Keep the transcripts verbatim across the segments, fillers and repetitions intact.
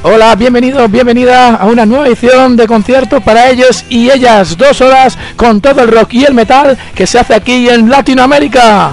Hola, bienvenido, bienvenida a una nueva edición de concierto para ellos y ellas. Dos horas con todo el rock y el metal que se hace aquí en Latinoamérica.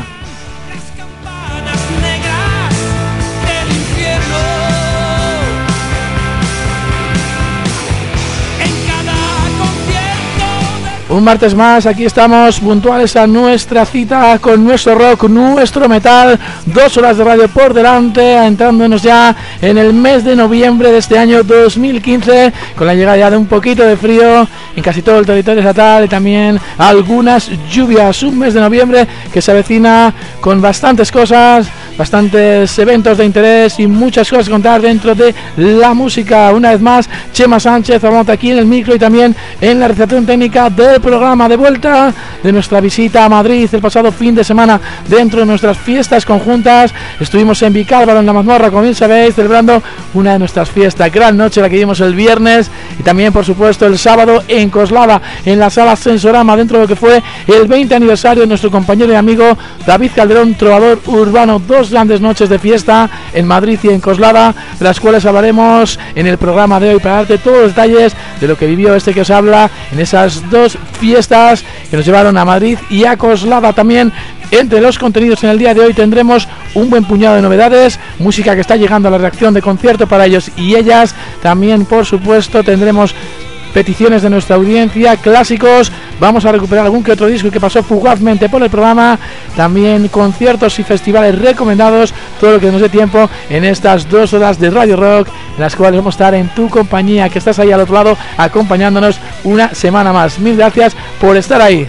Un martes más, aquí estamos puntuales a nuestra cita con nuestro rock, nuestro metal, dos horas de radio por delante, entrándonos ya en el mes de noviembre de este año dos mil quince, con la llegada ya de un poquito de frío en casi todo el territorio estatal y también algunas lluvias. Un mes de noviembre que se avecina con bastantes cosas, bastantes eventos de interés y muchas cosas que contar dentro de la música. Una vez más, Chema Sánchez, hablamos aquí en el micro y también en la realización técnica del programa, de vuelta de nuestra visita a Madrid el pasado fin de semana dentro de nuestras fiestas conjuntas. Estuvimos en Vicálvaro, en la Mazmorra, como bien sabéis, celebrando una de nuestras fiestas, gran noche la que dimos el viernes, y también por supuesto el sábado en Coslada, en la sala Sensorama, dentro de lo que fue el veinte aniversario de nuestro compañero y amigo David Calderón, trovador urbano. Dos grandes noches de fiesta en Madrid y en Coslada, de las cuales hablaremos en el programa de hoy para darte todos los detalles de lo que vivió este que os habla en esas dos fiestas que nos llevaron a Madrid y a Coslada. También entre los contenidos en el día de hoy tendremos un buen puñado de novedades, música que está llegando a la reacción de concierto para ellos y ellas. También, por supuesto, tendremos peticiones de nuestra audiencia, clásicos, vamos a recuperar algún que otro disco que pasó fugazmente por el programa, también conciertos y festivales recomendados, todo lo que nos dé tiempo en estas dos horas de Radio Rock, en las cuales vamos a estar en tu compañía, que estás ahí al otro lado acompañándonos una semana más. Mil gracias por estar ahí.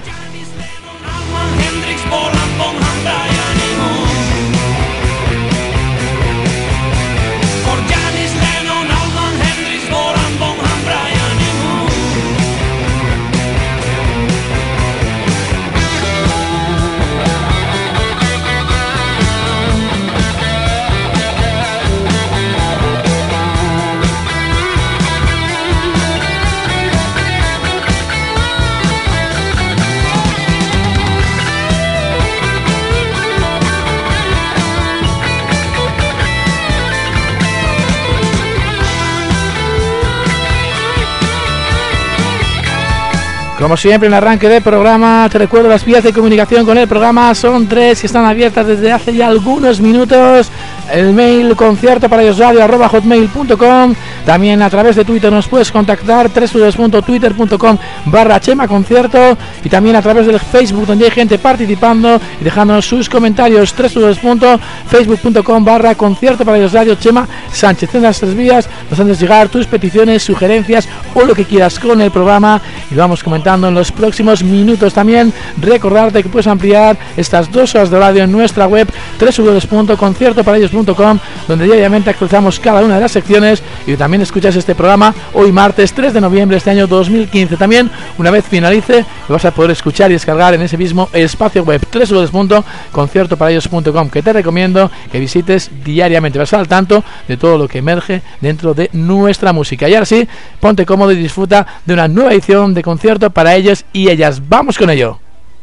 Como siempre, en el arranque del programa, te recuerdo las vías de comunicación con el programa son tres y están abiertas desde hace ya algunos minutos. El mail concierto para ellos radio arroba hotmail punto com. También a través de Twitter nos puedes contactar doble u doble u doble u punto twitter punto com barra Chema Concierto, y también a través del Facebook, donde hay gente participando y dejándonos sus comentarios, doble u doble u doble u punto facebook punto com barra concierto para ellos radio Chema Sánchez. En las tres vías nos haces llegar tus peticiones, sugerencias o lo que quieras con el programa y lo vamos comentando en los próximos minutos. También recordarte que puedes ampliar estas dos horas de radio en nuestra web doble u doble u doble u punto concierto para ellos punto com, donde diariamente actualizamos cada una de las secciones y también escuchas este programa hoy martes tres de noviembre de este año dos mil quince. También, una vez finalice, lo vas a poder escuchar y descargar en ese mismo espacio web doble u doble u doble u punto concierto para ellos punto com, que te recomiendo que visites diariamente. Vas a estar al tanto de todo lo que emerge dentro de nuestra música. Y ahora sí, ponte cómodo y disfruta de una nueva edición de concierto para ellos y ellas. ¡Vamos con ello!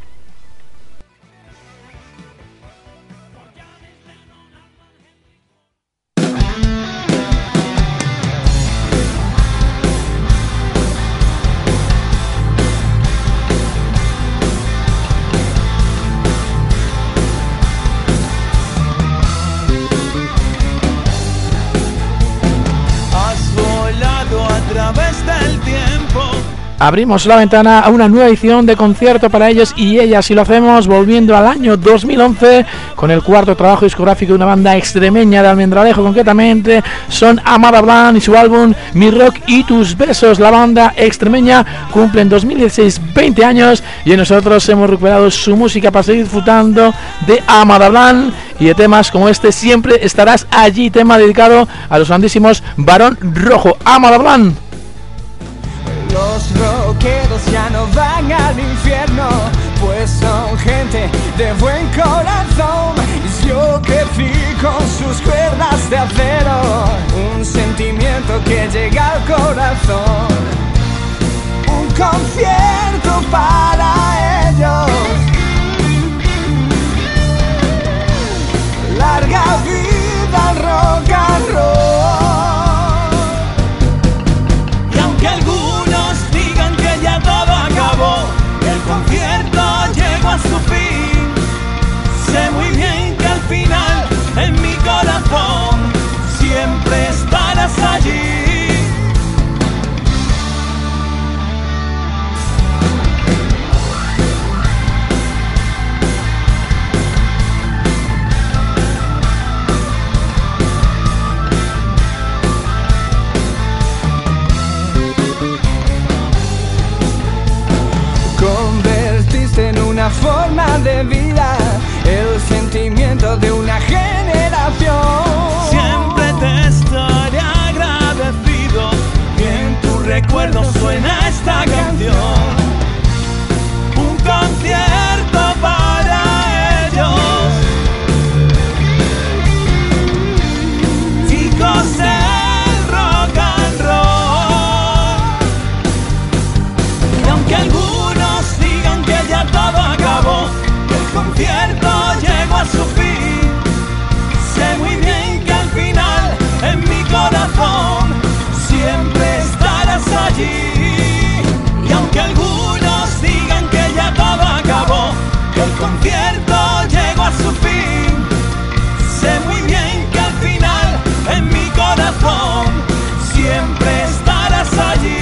Abrimos la ventana a una nueva edición de concierto para ellos y ellas, y lo hacemos volviendo al año dos mil once con el cuarto trabajo discográfico de una banda extremeña de Almendralejo, concretamente son Amada Blanc y su álbum Mi Rock y Tus Besos. La banda extremeña cumple en dos mil dieciséis veinte años y nosotros hemos recuperado su música para seguir disfrutando de Amada Blanc y de temas como este, Siempre Estarás Allí, tema dedicado a los grandísimos Barón Rojo. Amada Blanc. Los rockeros ya no van al infierno, pues son gente de buen corazón. Yo crecí con sus cuerdas de acero, un sentimiento que llega al corazón. Un concierto para ellos, larga vida al rock and roll. una forma de vida, el sentimiento de una generación. Siempre te estaré agradecido y en tu recuerdo suena esta canción. Un concierto para ellos, chicos del rock and roll. Y aunque algunos digan que ya todo acabó, que el concierto llegó a su fin, sé muy bien que al final en mi corazón siempre estarás allí. Y aunque algunos digan que ya todo acabó, que el concierto llegó a su fin, sé muy bien que al final en mi corazón siempre estarás allí.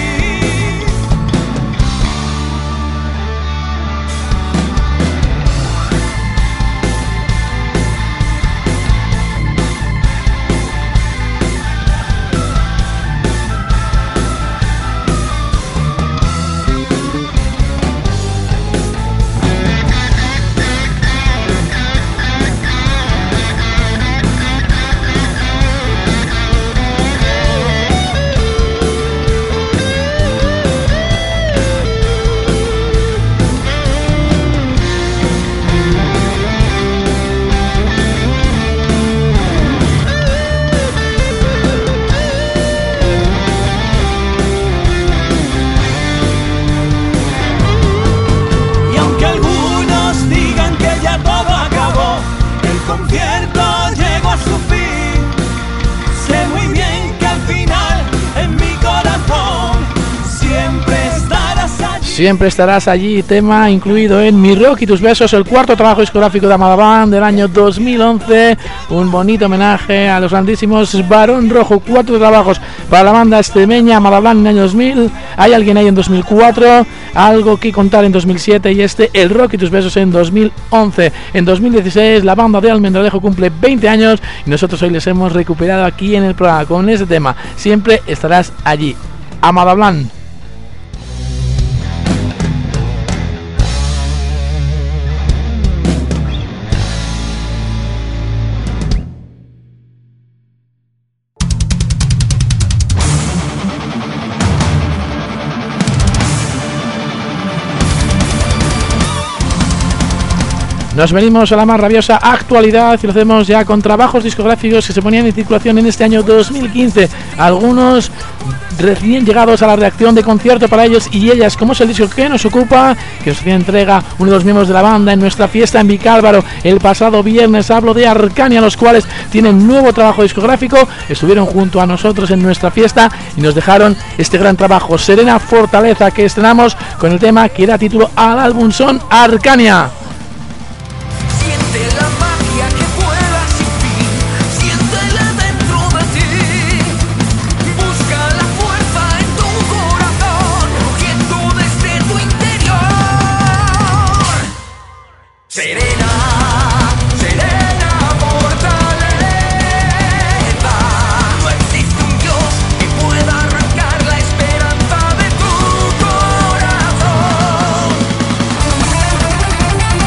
Siempre estarás allí, tema incluido en Mi Rock y tus besos, el cuarto trabajo discográfico de Amada Bland del año dos mil once, un bonito homenaje a los grandísimos Barón Rojo. Cuatro trabajos para la banda extremeña Amada Bland en el año dos mil, Hay alguien ahí en dos mil cuatro, Algo que contar en dos mil siete y este El Rock y tus besos en dos mil once. En dos mil dieciséis la banda de Almendralejo cumple veinte años y nosotros hoy les hemos recuperado aquí en el programa con ese tema, Siempre estarás allí. Amada Bland. Nos venimos a la más rabiosa actualidad y lo hacemos ya con trabajos discográficos que se ponían en circulación en este año dos mil quince. Algunos recién llegados a la reacción de concierto para ellos y ellas, como es el disco que nos ocupa, que nos hacía entrega uno de los miembros de la banda en nuestra fiesta en Vicálvaro el pasado viernes. Hablo de Arcania, los cuales tienen nuevo trabajo discográfico, estuvieron junto a nosotros en nuestra fiesta y nos dejaron este gran trabajo, Serena Fortaleza, que estrenamos con el tema que da título al álbum. Son Arcania. La magia que vuela sin fin, siéntela dentro de ti. Busca la fuerza en tu corazón, rugiendo desde tu interior. Serena, serena fortaleza. No existe un Dios que pueda arrancar la esperanza de tu corazón.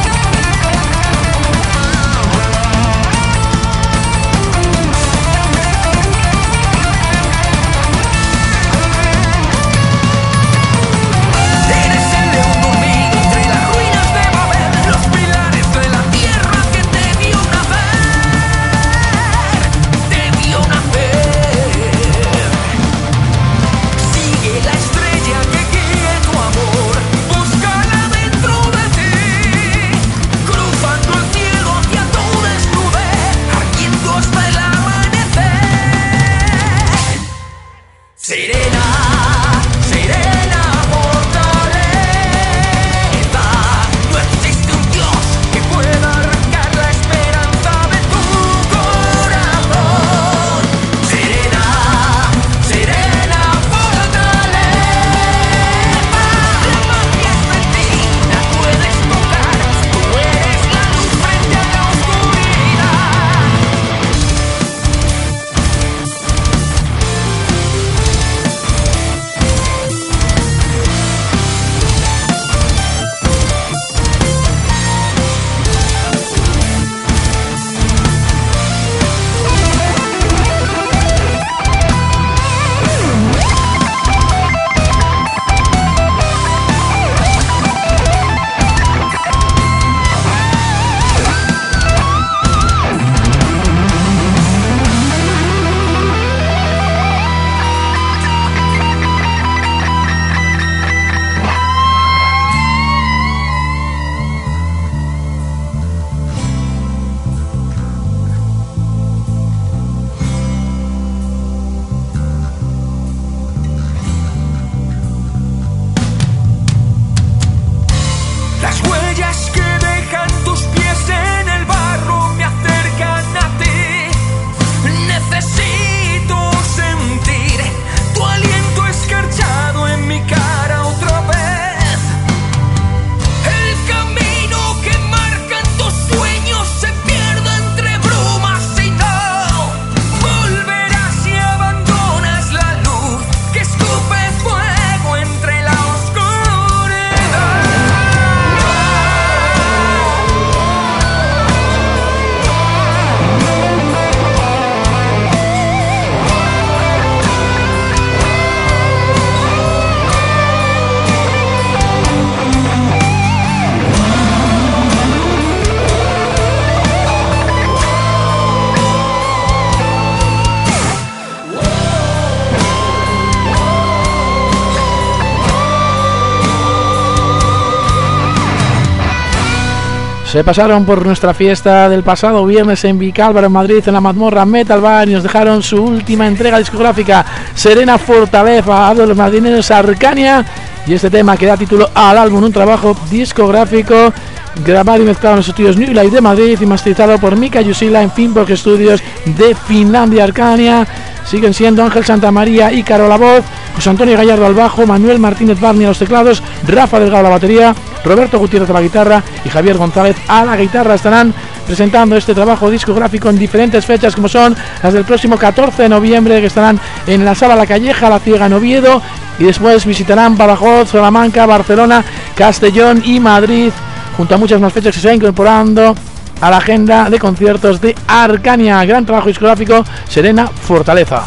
Se pasaron por nuestra fiesta del pasado viernes en Vicálvaro, en Madrid, en la mazmorra Metal Bar, y nos dejaron su última entrega discográfica, Serena Fortaleza, de los madrileños Arcania, y este tema que da título al álbum, un trabajo discográfico grabado y mezclado en los estudios New Life de Madrid y masterizado por Mika Jusila en Finbox Studios de Finlandia. Arcania siguen siendo Ángel Santamaría y Caro la voz, José Antonio Gallardo al bajo, Manuel Martínez Barney a los teclados, Rafa Delgado a la batería, Roberto Gutiérrez a la guitarra y Javier González a la guitarra. Estarán presentando este trabajo discográfico en diferentes fechas, como son las del próximo catorce de noviembre, que estarán en la Sala La Calleja, La Ciega en Oviedo, y después visitarán Badajoz, Salamanca, Barcelona, Castellón y Madrid, junto a muchas más fechas que se van incorporando a la agenda de conciertos de Arcania. Gran trabajo discográfico, Serena Fortaleza.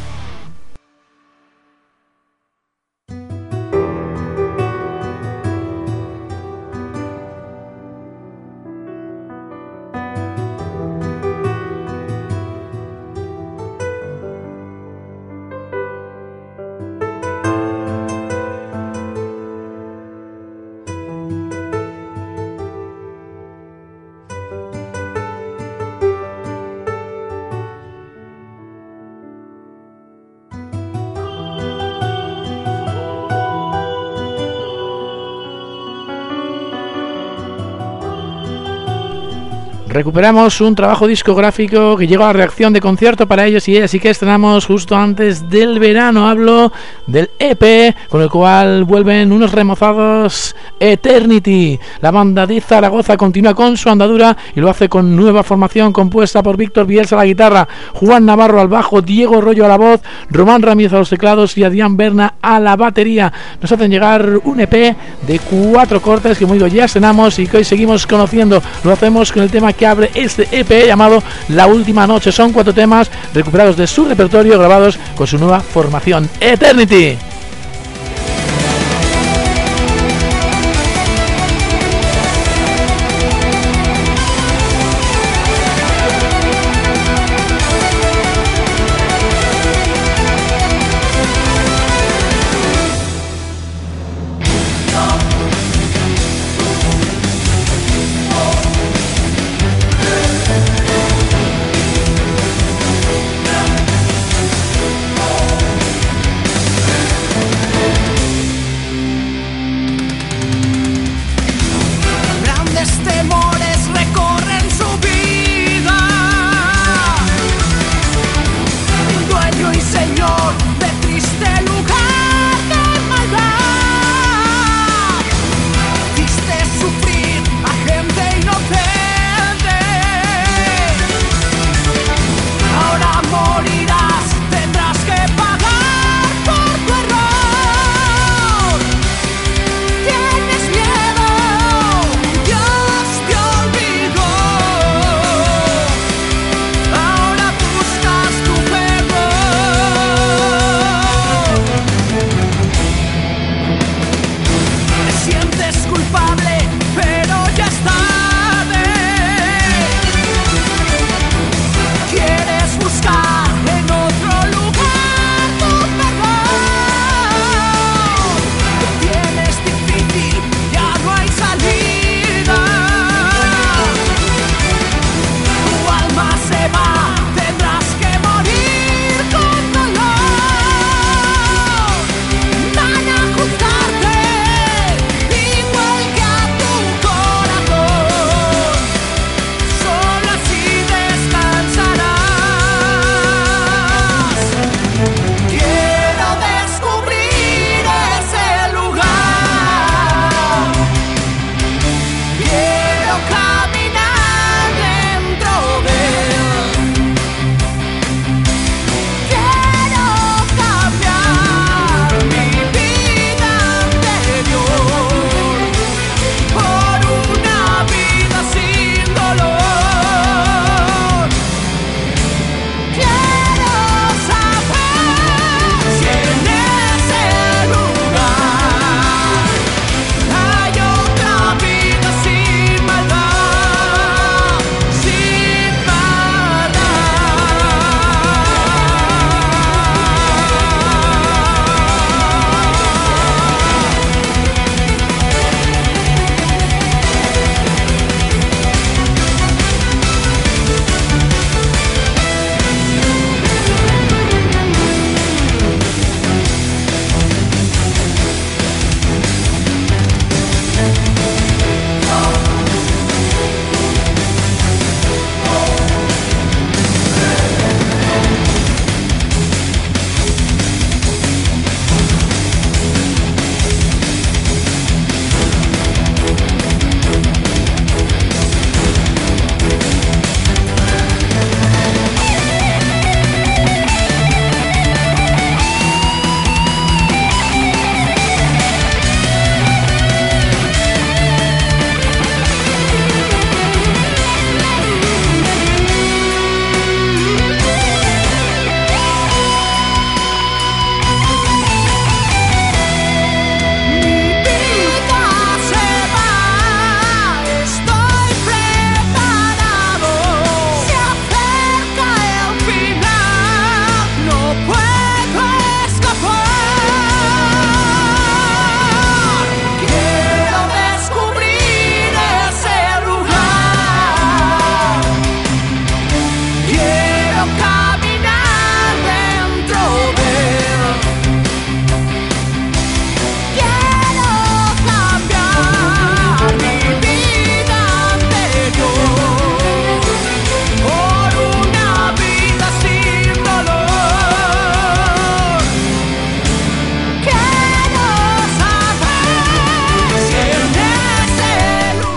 Recuperamos un trabajo discográfico que llegó a la reacción de concierto para ellos y ellas, y que estrenamos justo antes del verano. Hablo del E P con el cual vuelven unos remozados, Eternity. La banda de Zaragoza continúa con su andadura y lo hace con nueva formación compuesta por Víctor Bielsa a la guitarra, Juan Navarro al bajo, Diego Rollo a la voz, Román Ramírez a los teclados y Adrián Berna a la batería. Nos hacen llegar un E P de cuatro cortes que, como digo, ya estrenamos y que hoy seguimos conociendo. Lo hacemos con el tema que abre este E P llamado La Última Noche. Son cuatro temas recuperados de su repertorio, grabados con su nueva formación, Eternity.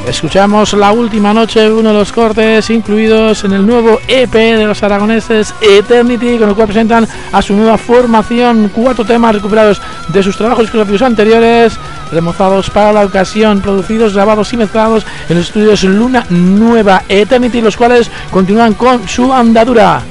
Escuchamos La Última Noche, uno de los cortes incluidos en el nuevo E P de los aragoneses Eternity, con el cual presentan a su nueva formación cuatro temas recuperados de sus trabajos discográficos anteriores, remozados para la ocasión, producidos, grabados y mezclados en los estudios Luna Nueva Eternity, los cuales continúan con su andadura.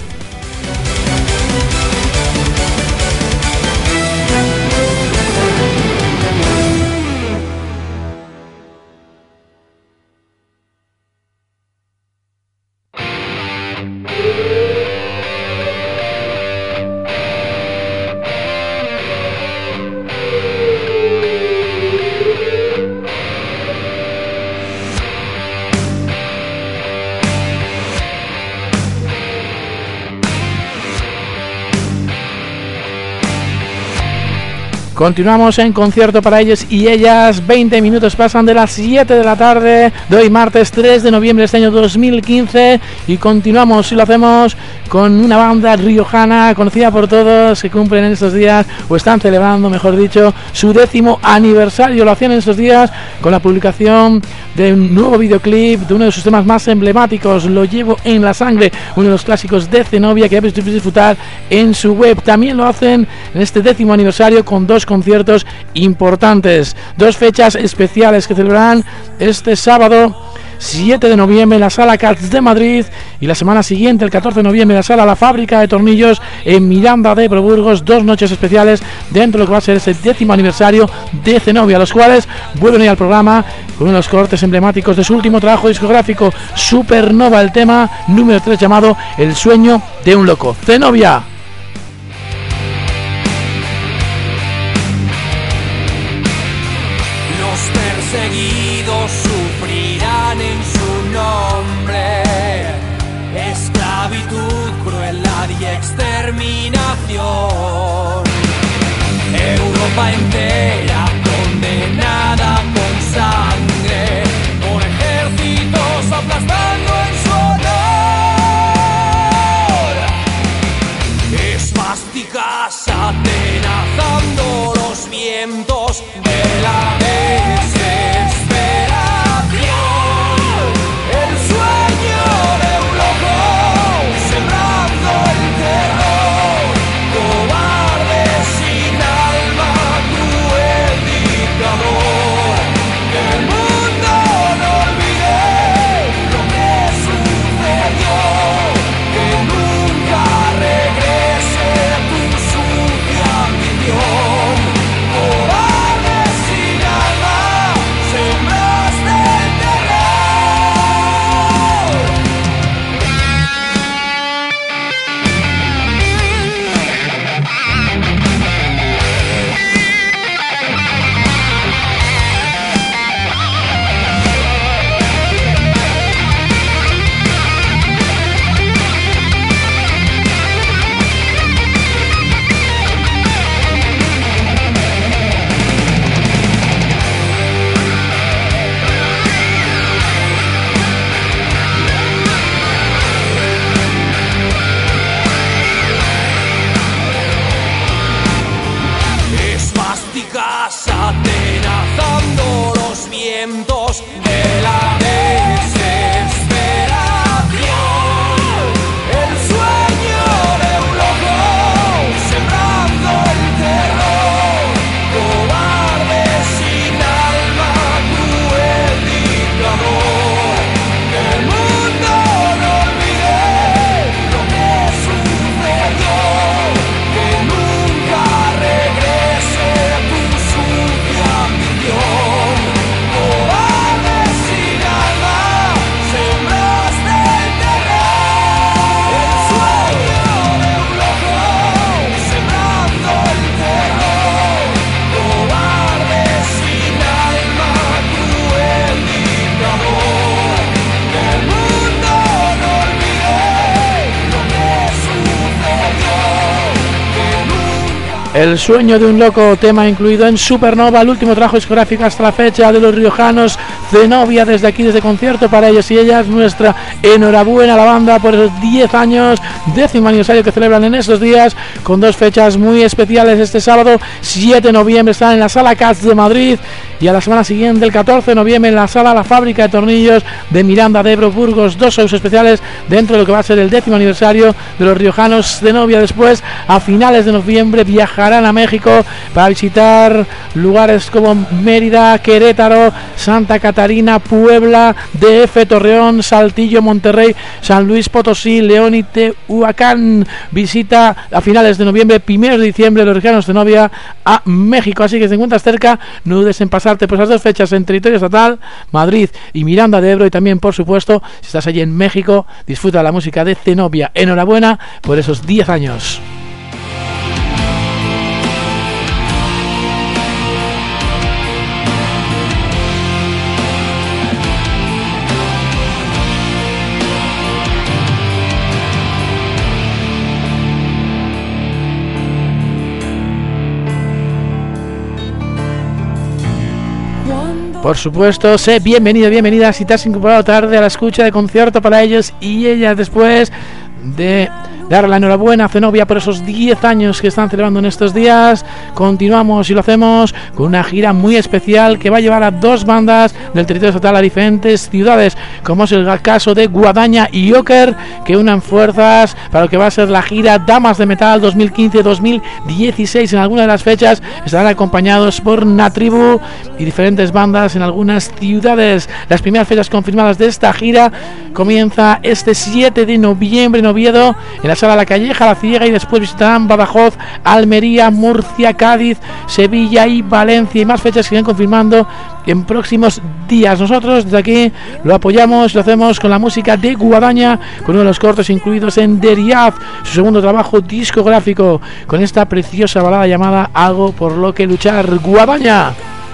Continuamos en concierto para ellos y ellas. veinte minutos pasan de las siete de la tarde de hoy, martes tres de noviembre de este año dos mil quince, y continuamos y lo hacemos con una banda riojana conocida por todos, que cumplen en estos días, o están celebrando, mejor dicho, su décimo aniversario. Lo hacían en estos días con la publicación de un nuevo videoclip de uno de sus temas más emblemáticos, Lo Llevo en la Sangre, uno de los clásicos de Zenobia, que ya podéis disfrutar en su web. También lo hacen en este décimo aniversario con dos conciertos importantes, dos fechas especiales que celebrarán este sábado siete de noviembre en la Sala Cats de Madrid, y la semana siguiente, el catorce de noviembre, en la Sala La Fábrica de Tornillos en Miranda de Ebro, Burgos. Dos noches especiales dentro de lo que va a ser ese décimo aniversario de Zenobia, los cuales vuelven a ir al programa con unos cortes emblemáticos de su último trabajo discográfico, Supernova, el tema número tres llamado El Sueño de un Loco. Zenobia. Perseguidos sufrirán en su nombre esclavitud, crueldad y exterminación. Europa entera condenada con sangre, con ejércitos aplastando en su honor. Esvásticas atenazando los vientos de la atenazando los vientos de la desesperación. El sueño de un loco sembrando el terror, cobarde sin alma, cruel dictador. Que el mundo no olvide lo que sucedió, que nunca regrese tu sucia ambición. Cobarde sin alma, sembraste el terror. El sueño de un loco sembrando el terror. Cobarde sin alma, cruel dictador. Que el mundo no olvide lo que sucedió, que nunca. El Sueño de un Loco, tema incluido en Supernova, el último trabajo discográfico hasta la fecha de los riojanos Zenobia. Desde aquí, desde concierto para ellos y ellas, nuestra enhorabuena a la banda por esos diez años, décimo aniversario que celebran en estos días, con dos fechas muy especiales. Este sábado siete de noviembre están en la Sala Cats de Madrid, y a la semana siguiente, el catorce de noviembre, en la sala La Fábrica de Tornillos de Miranda de Ebro, Burgos, dos shows especiales dentro de lo que va a ser el décimo aniversario de los riojanos Zenobia. Después, a finales de noviembre, viajarán a México para visitar lugares como Mérida, Querétaro, Santa Catarina, Puebla, D F, Torreón, Saltillo, Monterrey, San Luis Potosí, León y Tehuacán. Visita a finales de noviembre, primeros de diciembre, los riojanos Zenobia a México. Así que si te encuentras cerca, no dudes en pasarte por esas dos fechas en territorio estatal, Madrid y Miranda de Ebro. Y también, por supuesto, si estás allí en México, disfruta de la música de Zenobia. Enhorabuena por esos diez años. Por supuesto, sé bienvenido, bienvenida si te has incorporado tarde a la escucha de Concierto para ellos y ellas, después de dar la enhorabuena a Zenobia por esos diez años que están celebrando en estos días. Continuamos y lo hacemos con una gira muy especial que va a llevar a dos bandas del territorio estatal a diferentes ciudades, como es el caso de Guadaña y Oker, que unan fuerzas para lo que va a ser la gira Damas de Metal dos mil quince dos mil dieciséis. En algunas de las fechas estarán acompañados por Natribu y diferentes bandas en algunas ciudades. Las primeras fechas confirmadas de esta gira comienza este siete de noviembre en Oviedo, en la sala La Calleja, La Ciega, y después visitarán Badajoz, Almería, Murcia, Cádiz, Sevilla y Valencia, y más fechas que irán confirmando en próximos días. Nosotros desde aquí lo apoyamos, lo hacemos con la música de Guadaña, con uno de los cortos incluidos en Deriaz, su segundo trabajo discográfico, con esta preciosa balada llamada Algo por lo que luchar. Guadaña.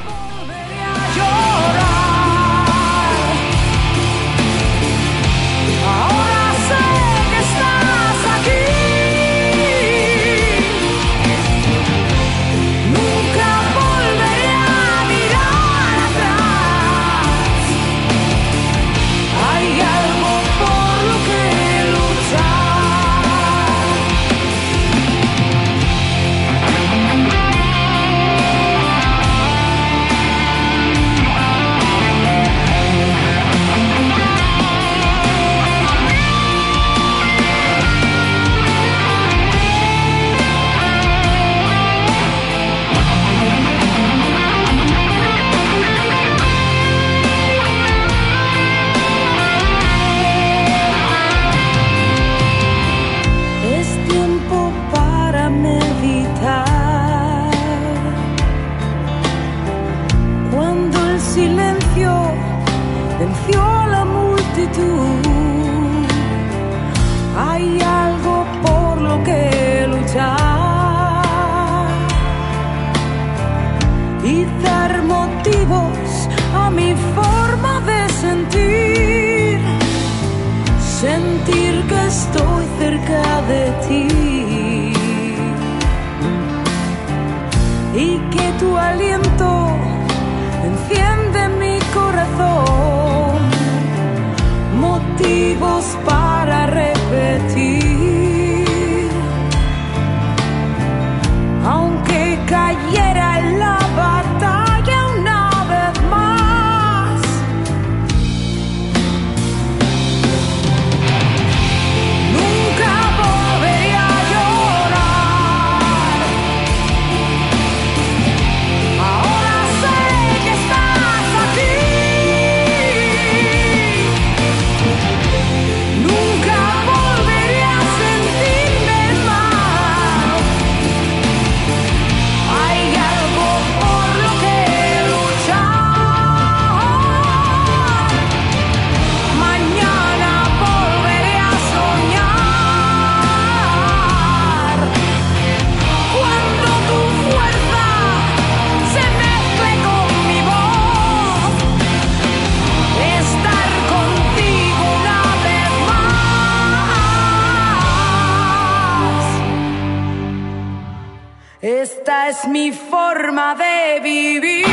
Esta es mi forma de vivir.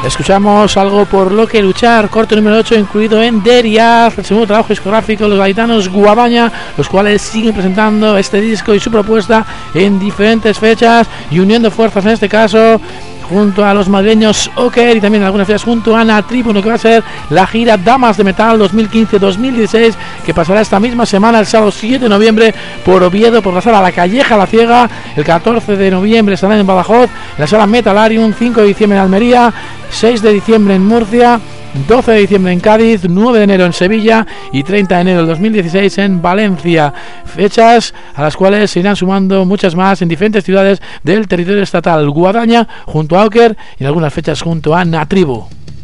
Escuchamos Algo por lo que luchar, corte número ocho, incluido en Deriaz, el segundo trabajo discográfico de los gaditanos Guadaña, los cuales siguen presentando este disco y su propuesta en diferentes fechas y uniendo fuerzas en este caso junto a los madrileños Oker y también en algunas fechas junto a Ana Tribuno, que va a ser la gira Damas de Metal dos mil quince dos mil dieciséis, que pasará esta misma semana, el sábado siete de noviembre, por Oviedo, por la sala La Calleja La Ciega. El catorce de noviembre estarán en Badajoz, en la sala Metalarium. Cinco de diciembre en Almería, seis de diciembre en Murcia, doce de diciembre en Cádiz, nueve de enero en Sevilla y treinta de enero del dos mil dieciséis en Valencia. Fechas a las cuales se irán sumando muchas más en diferentes ciudades del territorio estatal. Guadaña junto a Oker y en algunas fechas junto a Natribu.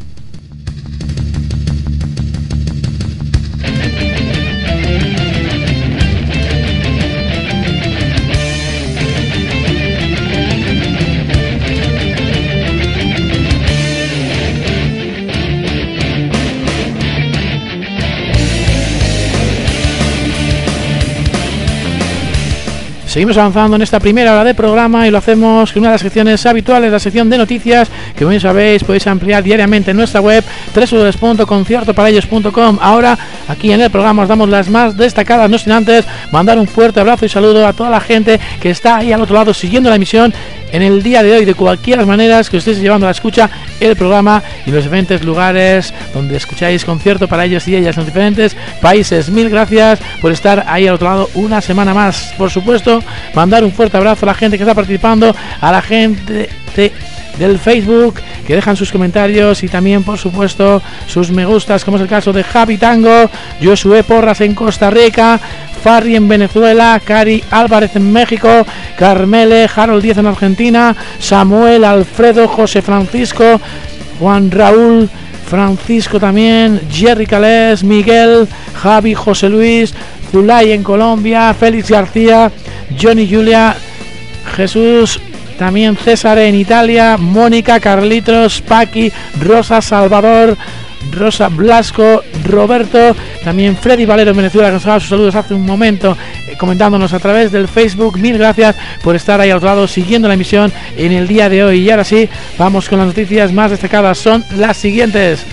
Seguimos avanzando en esta primera hora de programa y lo hacemos con una de las secciones habituales, la sección de noticias, que como bien sabéis podéis ampliar diariamente en nuestra web doble u doble u doble u punto concierto para ellos punto com. Ahora aquí en el programa os damos las más destacadas, no sin antes mandar un fuerte abrazo y saludo a toda la gente que está ahí al otro lado siguiendo la emisión en el día de hoy, de cualquier manera que os estéis llevando a la escucha el programa y los diferentes lugares donde escucháis Concierto para ellos y ellas en los diferentes países. Mil gracias por estar ahí al otro lado una semana más. Por supuesto, mandar un fuerte abrazo a la gente que está participando, a la gente de, del Facebook que dejan sus comentarios y también por supuesto sus me gustas, como es el caso de Javi Tango, Josué Porras en Costa Rica, Farri en Venezuela, Cari Álvarez en México, Carmele, Harold Díez en Argentina, Samuel, Alfredo, José Francisco, Juan Raúl, Francisco también, Jerry Calés, Miguel, Javi, José Luis, Zulay en Colombia, Félix García, Johnny Julia, Jesús, también César en Italia, Mónica, Carlitos, Paqui, Rosa, Salvador, Rosa Blasco, Roberto, también Freddy Valero en Venezuela, que nos ha dado sus saludos hace un momento eh, comentándonos a través del Facebook. Mil gracias por estar ahí al otro lado siguiendo la emisión en el día de hoy. Y ahora sí, vamos con las noticias más destacadas, son las siguientes.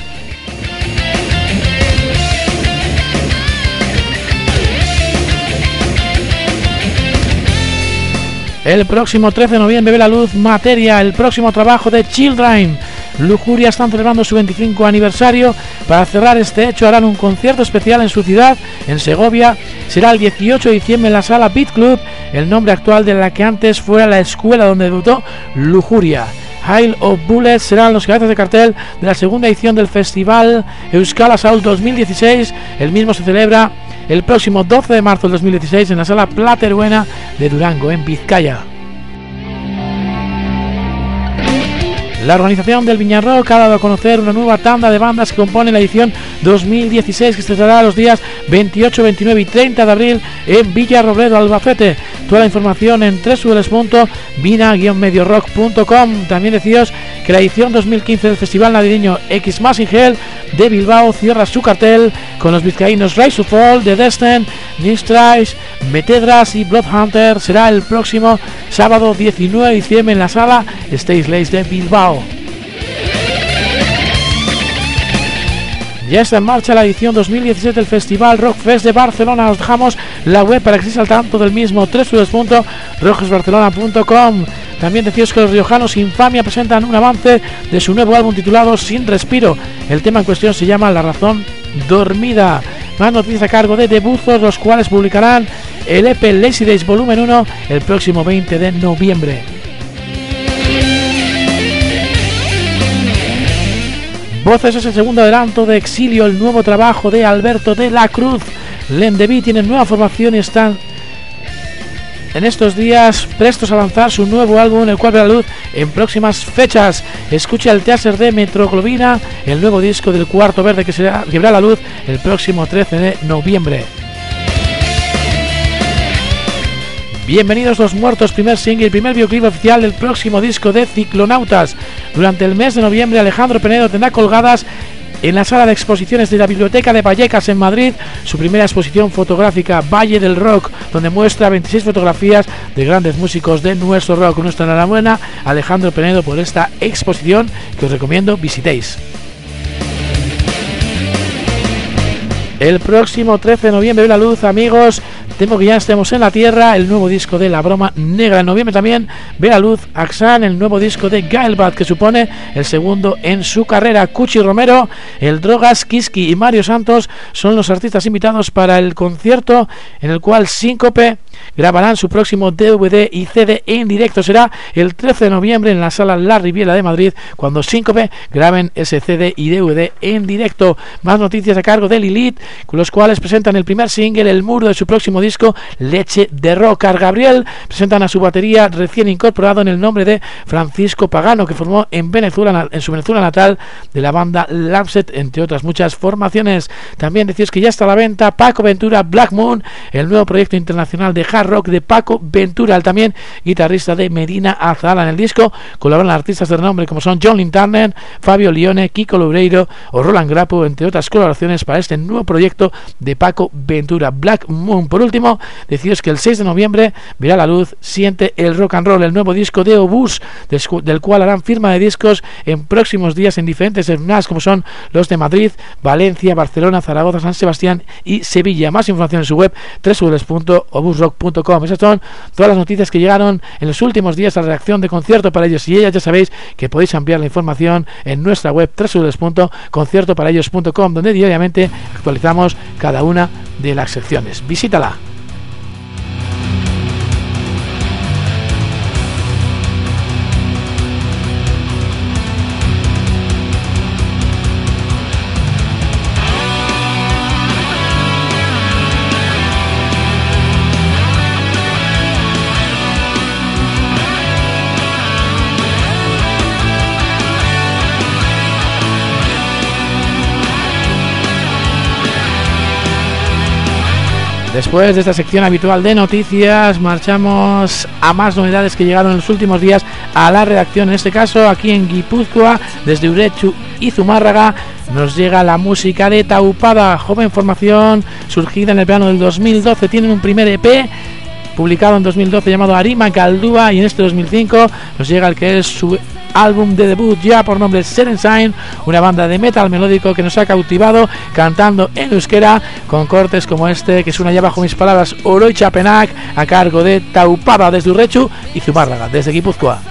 El próximo trece de noviembre ve la luz Materia, el próximo trabajo de Children. Lujuria están celebrando su veinticinco aniversario. Para cerrar este hecho harán un concierto especial en su ciudad, en Segovia. Será el dieciocho de diciembre en la sala Beat Club, el nombre actual de la que antes fuera la escuela donde debutó Lujuria. Hail of Bullets serán los cabezas de cartel de la segunda edición del festival Euskal Assault dos mil dieciséis. El mismo se celebra el próximo doce de marzo del dos mil dieciséis en la sala Plateruena de Durango, en Vizcaya. La organización del Viñarrock ha dado a conocer una nueva tanda de bandas que componen la edición dos mil dieciséis, que se celebrará los días veintiocho, veintinueve y treinta de abril en Villarrobledo, Albacete. Toda la información en doble u doble u doble u punto vina guion medio rock punto com. También deciros que la edición dos mil quince del Festival Navideño X Masingel de Bilbao cierra su cartel con los vizcaínos Rise to Fall, The Destin, Nistrais, Metedras y Bloodhunter. Será el próximo sábado diecinueve de diciembre en la sala Stage Lace de Bilbao. Ya está en marcha la edición dos mil diecisiete del Festival Rockfest de Barcelona. Os dejamos la web para que estéis al tanto del mismo, doble u doble u doble u punto rockfest barcelona punto com. También deciros que los riojanos Infamia presentan un avance de su nuevo álbum titulado Sin Respiro. El tema en cuestión se llama La Razón Dormida. Más noticias a cargo de Debuzos, los cuales publicarán el E P Lazy Days Volumen uno el próximo veinte de noviembre. Voces es el segundo adelanto de Exilio, el nuevo trabajo de Alberto de la Cruz. Lendeví tiene nueva formación y están en estos días prestos a lanzar su nuevo álbum, el cual verá la luz en próximas fechas. Escucha el teaser de Metroglobina, el nuevo disco del Cuarto Verde, que, será, que verá la luz el próximo trece de noviembre. Bienvenidos los muertos, primer single y primer videoclip oficial del próximo disco de Ciclonautas. Durante el mes de noviembre Alejandro Penedo tendrá colgadas en la sala de exposiciones de la Biblioteca de Vallecas en Madrid su primera exposición fotográfica Valle del Rock, donde muestra veintiséis fotografías de grandes músicos de nuestro rock. Nuestra enhorabuena a Alejandro Penedo por esta exposición que os recomiendo visitéis. El próximo trece de noviembre ve la luz, amigos, temo que ya estemos en la tierra, el nuevo disco de La Broma Negra. En noviembre también ve la luz Axan, el nuevo disco de Gaelbad, que supone el segundo en su carrera. Cuchi Romero, El Drogas, Kiski y Mario Santos son los artistas invitados para el concierto en el cual Síncope grabarán su próximo D V D y C D en directo. Será el trece de noviembre en la sala La Riviera de Madrid cuando Síncope graben ese C D y D V D en directo. Más noticias a cargo de Lilith, con los cuales presentan el primer single, El Muro, de su próximo disco Leche de Rock. Gabriel presentan a su batería recién incorporado en el nombre de Francisco Pagano, que formó en Venezuela, en su Venezuela natal, de la banda Lapset, entre otras muchas formaciones. También decís que ya está a la venta Paco Ventura Black Moon, el nuevo proyecto internacional de hard rock de Paco Ventura, el también guitarrista de Medina Azala. En el disco colaboran artistas de renombre como son John Lynn Turner, Fabio Lione, Kiko Loureiro o Roland Grapo, entre otras colaboraciones para este nuevo proyecto de Paco Ventura Black Moon. Por último, deciros que el seis de noviembre verá la luz Siente el Rock and Roll, el nuevo disco de Obús, del cual harán firma de discos en próximos días en diferentes escenarios como son los de Madrid, Valencia, Barcelona, Zaragoza, San Sebastián y Sevilla. Más información en su web doble u doble u doble u punto obús rock punto com. Esas son todas las noticias que llegaron en los últimos días a la redacción de Concierto para Ellos y Ellas. Ya sabéis que podéis ampliar la información en nuestra web doble u doble u doble u punto concierto para ellos punto com, donde diariamente actualizamos cada una de las secciones. Visítala. Después de esta sección habitual de noticias, marchamos a más novedades que llegaron en los últimos días a la redacción. En este caso, aquí en Guipúzcoa, desde Urechu y Zumárraga, nos llega la música de Taupada, joven formación surgida en el verano del dos mil doce. Tienen un primer E P publicado en dos mil doce llamado Arima Caldúa, y en este dos mil cinco nos llega el que es su álbum de debut ya por nombre Serensign, una banda de metal melódico que nos ha cautivado cantando en euskera con cortes como este que suena ya bajo mis palabras, Oroitza Penak, a cargo de Taupada desde Urrechu y Zumárraga desde Guipúzcoa.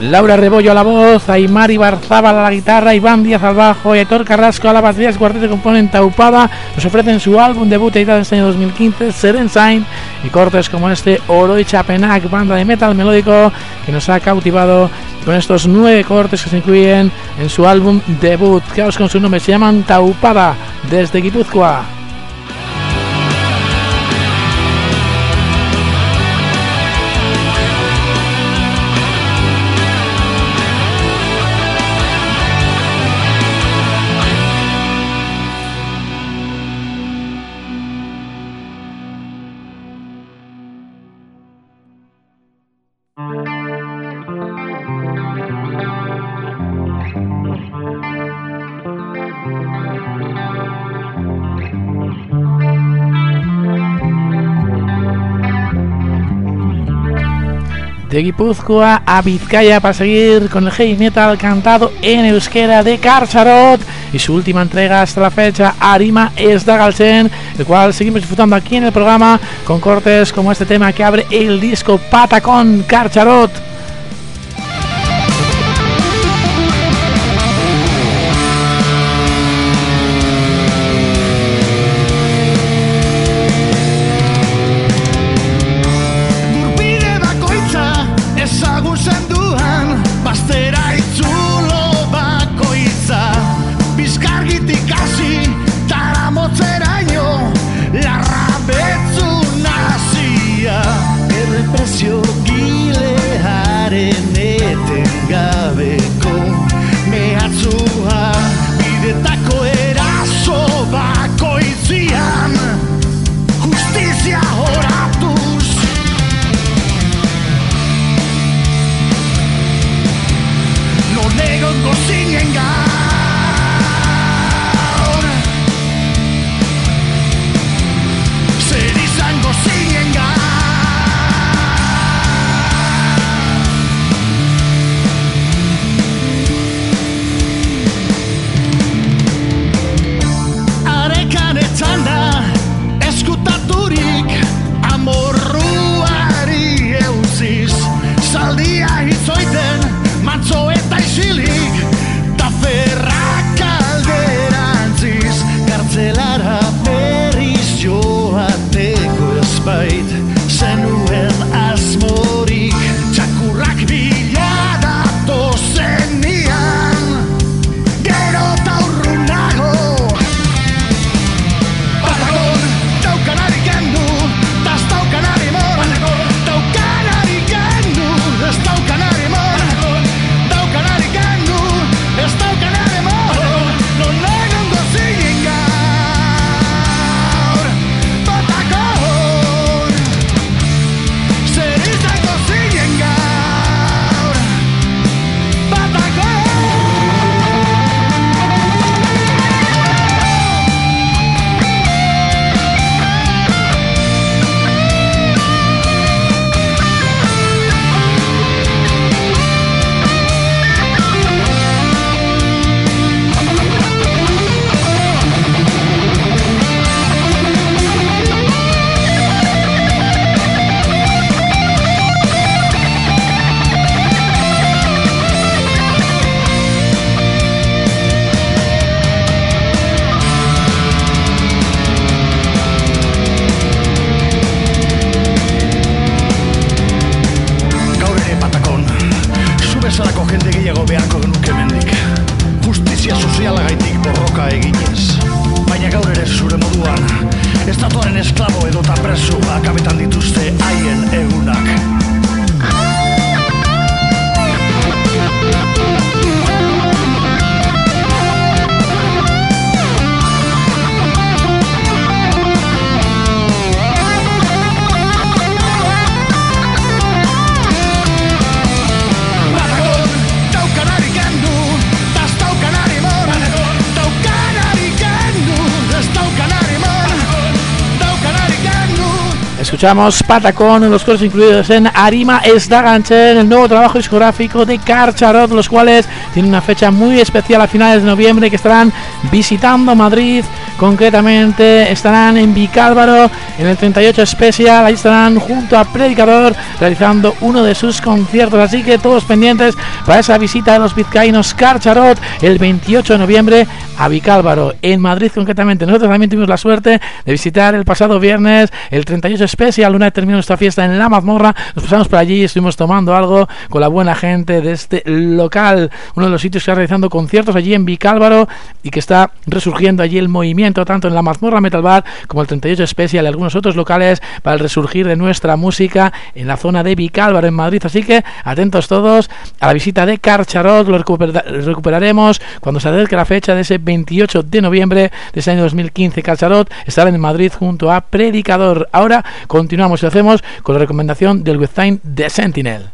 Laura Rebollo a la voz, Aymar Ibarzábal a la guitarra, Iván Díaz al bajo y Aitor Carrasco a la batería. El cuarteto que componen Taupada nos ofrecen su álbum debut editado en este año dos mil quince, Serensign, y cortes como este Oroy Chapenak, banda de metal melódico que nos ha cautivado con estos nueve cortes que se incluyen en su álbum debut. Quedaos con su nombre, se llaman Taupada, desde Guipúzcoa. De Guipúzcoa a Vizcaya para seguir con el heavy metal cantado en euskera de Kartxarot y su última entrega hasta la fecha, Arima ez da galtzen, el cual seguimos disfrutando aquí en el programa con cortes como este tema que abre el disco Patacón, Kartxarot. Escuchamos Patacón, los coros incluidos en Arima Esdaganchen, el nuevo trabajo discográfico de Carcharot, los cuales tienen una fecha muy especial a finales de noviembre, que estarán visitando Madrid. Concretamente estarán en Vicálvaro en el treinta y ocho Special. Ahí estarán junto a Predicador realizando uno de sus conciertos, así que todos pendientes para esa visita de los vizcaínos Carcharot el veintiocho de noviembre a Vicálvaro, en Madrid concretamente. Nosotros también tuvimos la suerte de visitar el pasado viernes el treinta y ocho Special. Una vez terminó nuestra fiesta en La Mazmorra, nos pasamos por allí y estuvimos tomando algo con la buena gente de este local, uno de los sitios que está realizando conciertos allí en Vicálvaro y que está resurgiendo allí el movimiento tanto en La Mazmorra Metal Bar como el treinta y ocho Special y algunos otros locales para el resurgir de nuestra música en la zona de Vicálvaro, en Madrid. Así que atentos todos a la visita de Carcharot. Lo recupera- recuperaremos cuando se acerque la fecha de ese veintiocho de noviembre de ese año dos mil quince. Carcharot estará en Madrid junto a Predicador. Ahora continuamos y lo hacemos con la recomendación del website de Sentinel.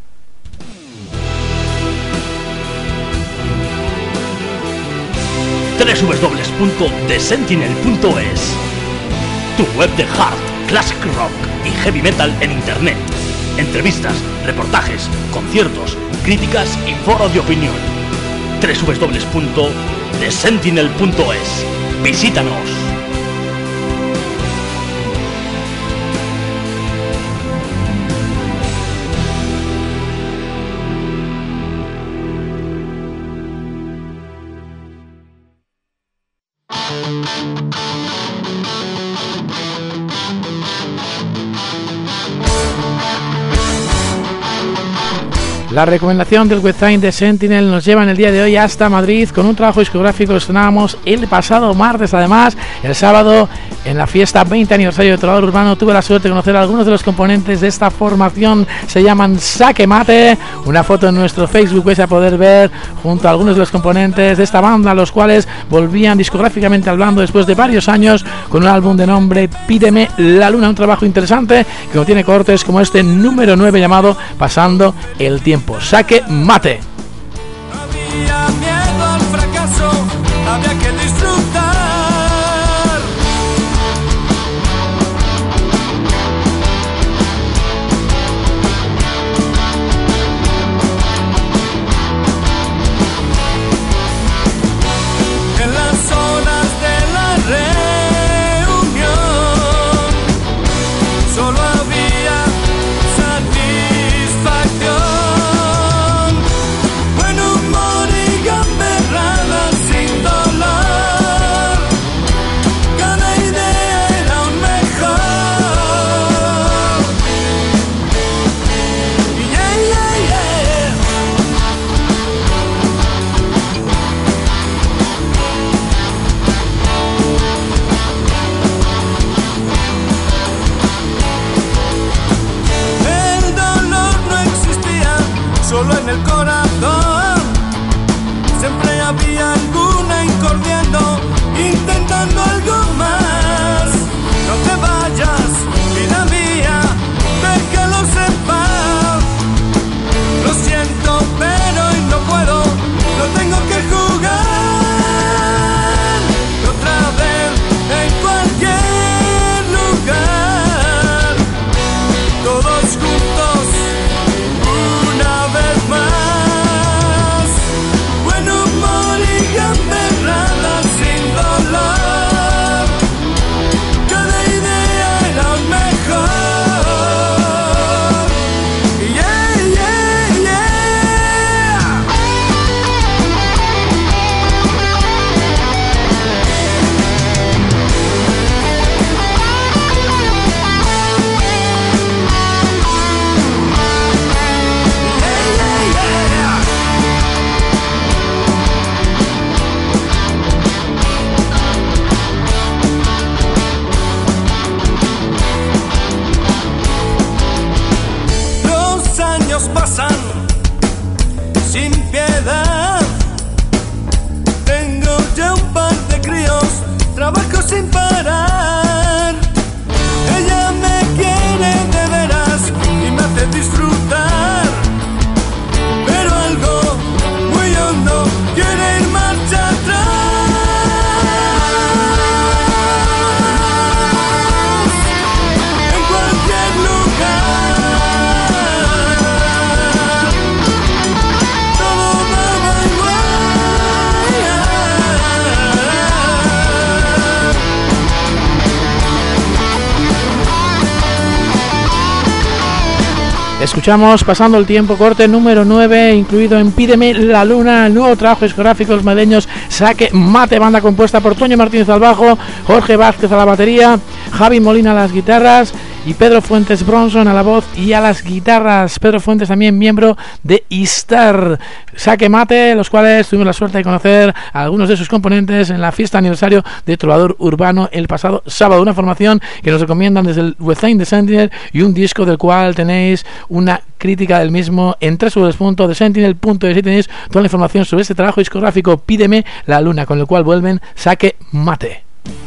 doble u doble u doble u punto the sentinel punto es, tu web de hard, classic rock y heavy metal en internet. Entrevistas, reportajes, conciertos, críticas y foros de opinión. doble u doble u doble u punto the sentinel punto es. Visítanos. La recomendación del website de Sentinel nos lleva en el día de hoy hasta Madrid con un trabajo discográfico que estrenábamos el pasado martes. Además, el sábado, en la fiesta veinte aniversario de Trovador Urbano, tuve la suerte de conocer a algunos de los componentes de esta formación. Se llaman Saque Mate. Una foto en nuestro Facebook vais a poder ver junto a algunos de los componentes de esta banda, los cuales volvían discográficamente hablando después de varios años con un álbum de nombre Pídeme la Luna, un trabajo interesante que contiene cortes como este número nueve llamado Pasando el Tiempo. Saque Mate. Había miedo al fracaso, había que disfrutar. En las zonas de la reunión solo había satisfacción. Solo en el corazón siempre había alguna incordiando, intentando algo más. No te vayas, vida mía, déjalo sepa. Lo siento, pero hoy no puedo, lo tengo que jugar. Y otra vez, en cualquier lugar, todos juntos. Buen humor y gamberrada sin dolor. Cada idea era un mejor. Yeah, yeah, yeah. Los años pasan sin piedad. Tengo ya un par de críos, trabajo sin parar. Ella me quiere de veras y me hace disfrutar. Pero algo muy hondo quiere ir marcha atrás. En Escuchamos Pasando el Tiempo, corte número nueve, incluido en Pídeme la Luna, el nuevo trabajo discográfico de los madrileños Saque Mate, banda compuesta por Toño Martínez al bajo, Jorge Vázquez a la batería, Javi Molina a las guitarras y Pedro Fuentes Bronson a la voz y a las guitarras. Pedro Fuentes también miembro de Istar. Saque Mate, los cuales tuvimos la suerte de conocer a algunos de sus componentes en la fiesta aniversario de Trovador Urbano el pasado sábado. Una formación que nos recomiendan desde el Within the Sentinel y un disco del cual tenéis una crítica del mismo en doble u doble u doble u punto the sentinel punto es. Tenéis toda la información sobre este trabajo discográfico Pídeme la Luna, con el cual vuelven Saque Mate.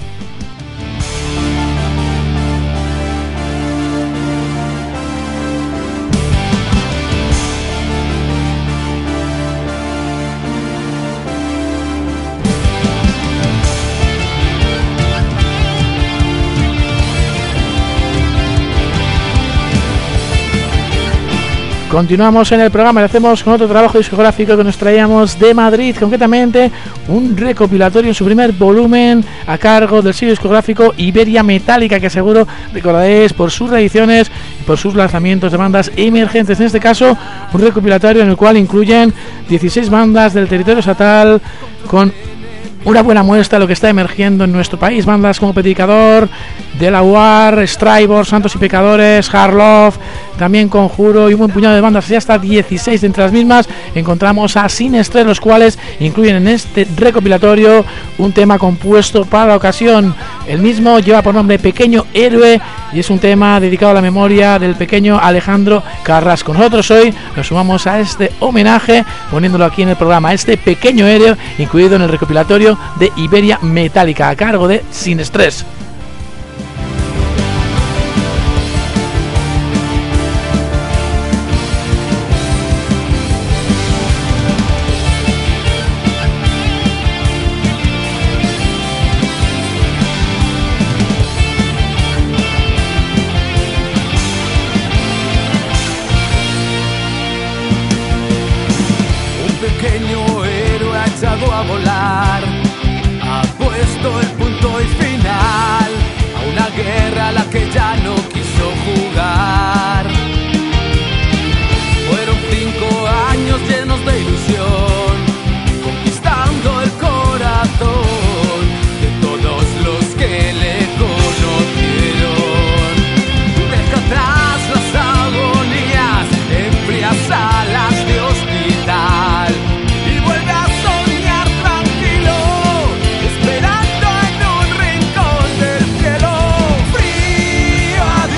Continuamos en el programa y lo hacemos con otro trabajo discográfico que nos traíamos de Madrid, concretamente un recopilatorio en su primer volumen a cargo del sello discográfico Iberia Metálica, que seguro recordaréis por sus reediciones y por sus lanzamientos de bandas emergentes. En este caso, un recopilatorio en el cual incluyen dieciséis bandas del territorio estatal, con una buena muestra de lo que está emergiendo en nuestro país. Bandas como Predicador, Delaware, Strivor, Santos y Pecadores, Hard Love, también Conjuro y un buen puñado de bandas, y hasta dieciséis. De entre las mismas encontramos a Sin Estrés, los cuales incluyen en este recopilatorio un tema compuesto para la ocasión. El mismo lleva por nombre Pequeño Héroe y es un tema dedicado a la memoria del pequeño Alejandro Carrasco. Nosotros hoy nos sumamos a este homenaje poniéndolo aquí en el programa, este Pequeño Héroe incluido en el recopilatorio de Iberia Metálica a cargo de Sin Estrés. A volar, ha puesto el punto y final a una guerra a la que ya no quiso jugar. Fueron cinco años llenos de ilusión, conquistando el corazón de todos los que le conocieron. Deja atrás las agonías en frías salas de hospital y vuelve a esperando en un rincón del cielo. Frío,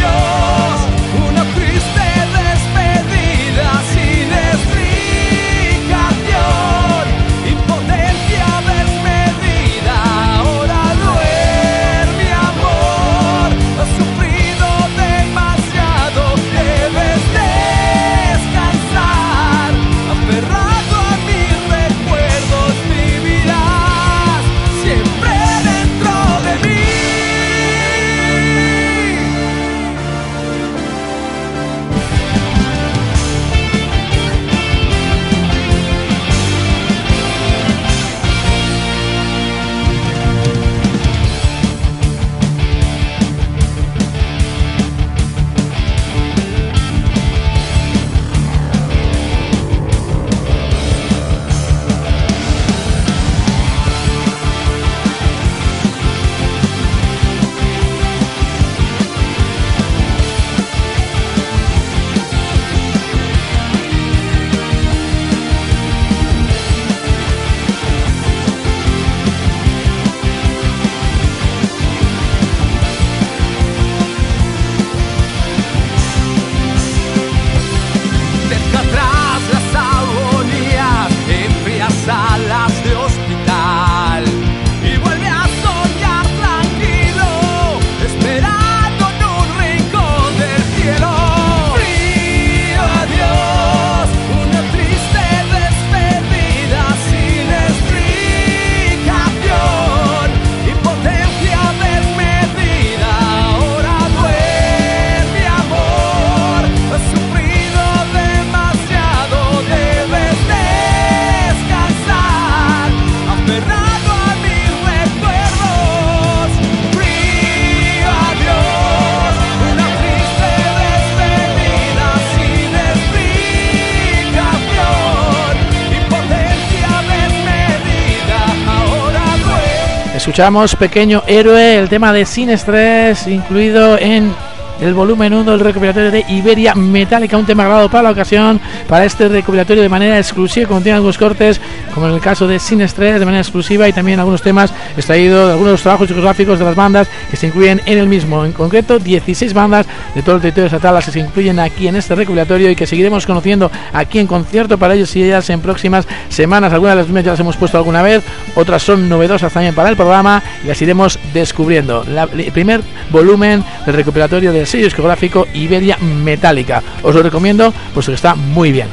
Escuchamos Pequeño Héroe, el tema de Sin Estrés, incluido en el volumen uno del recopilatorio de Iberia Metallica, un tema grabado para la ocasión, para este recopilatorio de manera exclusiva. Contiene algunos cortes, como en el caso de Sin Estrés, de manera exclusiva, y también algunos temas extraídos de algunos trabajos discográficos de las bandas que se incluyen en el mismo. En concreto, dieciséis bandas de todo el territorio estatal las que se incluyen aquí en este recopilatorio y que seguiremos conociendo aquí en concierto para ellos y ellas en próximas semanas. Algunas de las mismas ya las hemos puesto alguna vez, otras son novedosas también para el programa y las iremos descubriendo. La, el primer volumen del recopilatorio de sello discográfico Iberia Metallica. Os lo recomiendo, puesto que está muy bien.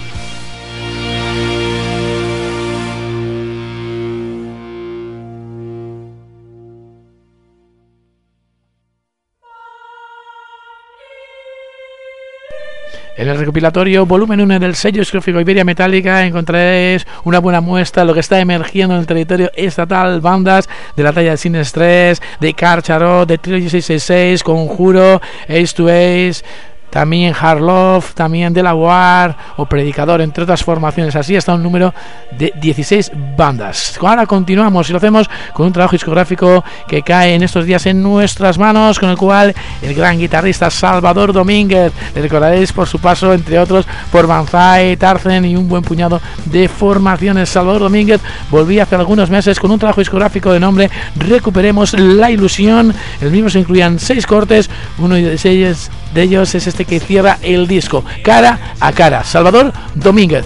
En el recopilatorio volumen uno del sello discográfico Iberia Metallica encontraréis una buena muestra de lo que está emergiendo en el territorio estatal. Bandas de la talla de Sin Estrés, de Carcharot, de Trilogy seiscientos sesenta y seis, Conjuro, Ace to Ace, también Hard Love, también Delaware o Predicador, entre otras formaciones. Así está un número de dieciséis bandas. Ahora continuamos y lo hacemos con un trabajo discográfico que cae en estos días en nuestras manos, con el cual el gran guitarrista Salvador Domínguez, le recordaréis por su paso, entre otros, por Banzai, Tarzan y un buen puñado de formaciones. Salvador Domínguez volvía hace algunos meses con un trabajo discográfico de nombre Recuperemos la Ilusión. El mismo se incluían seis cortes, uno de ellos, de ellos es este que cierra el disco, Cara a Cara. Salvador Domínguez.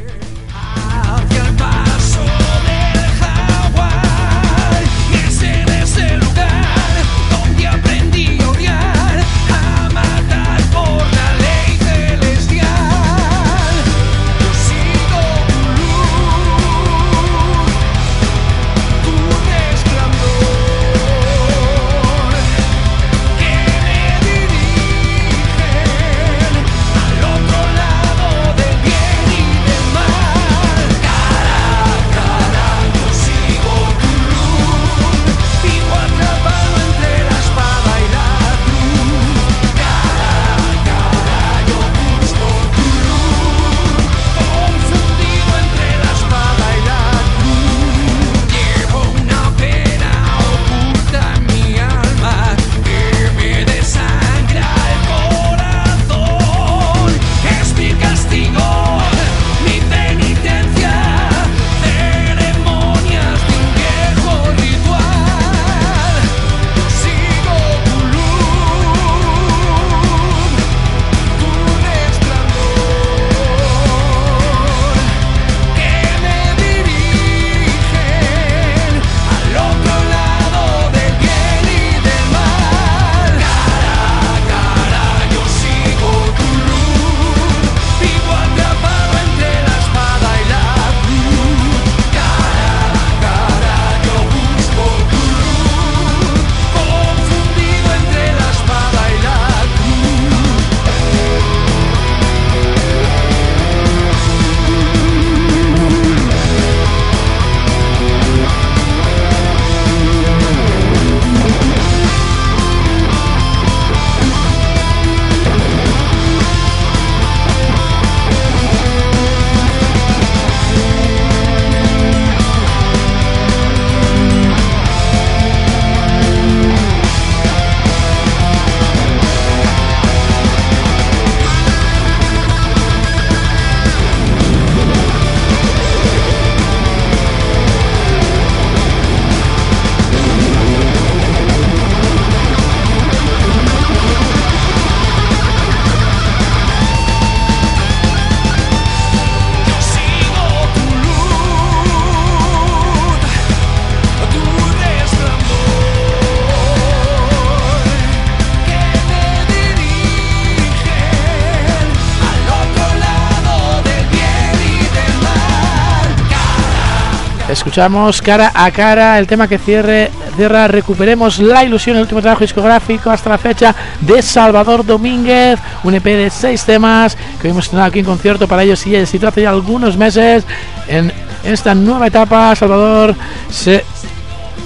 Escuchamos Cara a Cara, el tema que cierre, cierra Recuperemos la Ilusión, el último trabajo discográfico hasta la fecha de Salvador Domínguez, un E P de seis temas que hemos estrenado aquí en concierto para ellos y éxito hace ya algunos meses. En esta nueva etapa Salvador se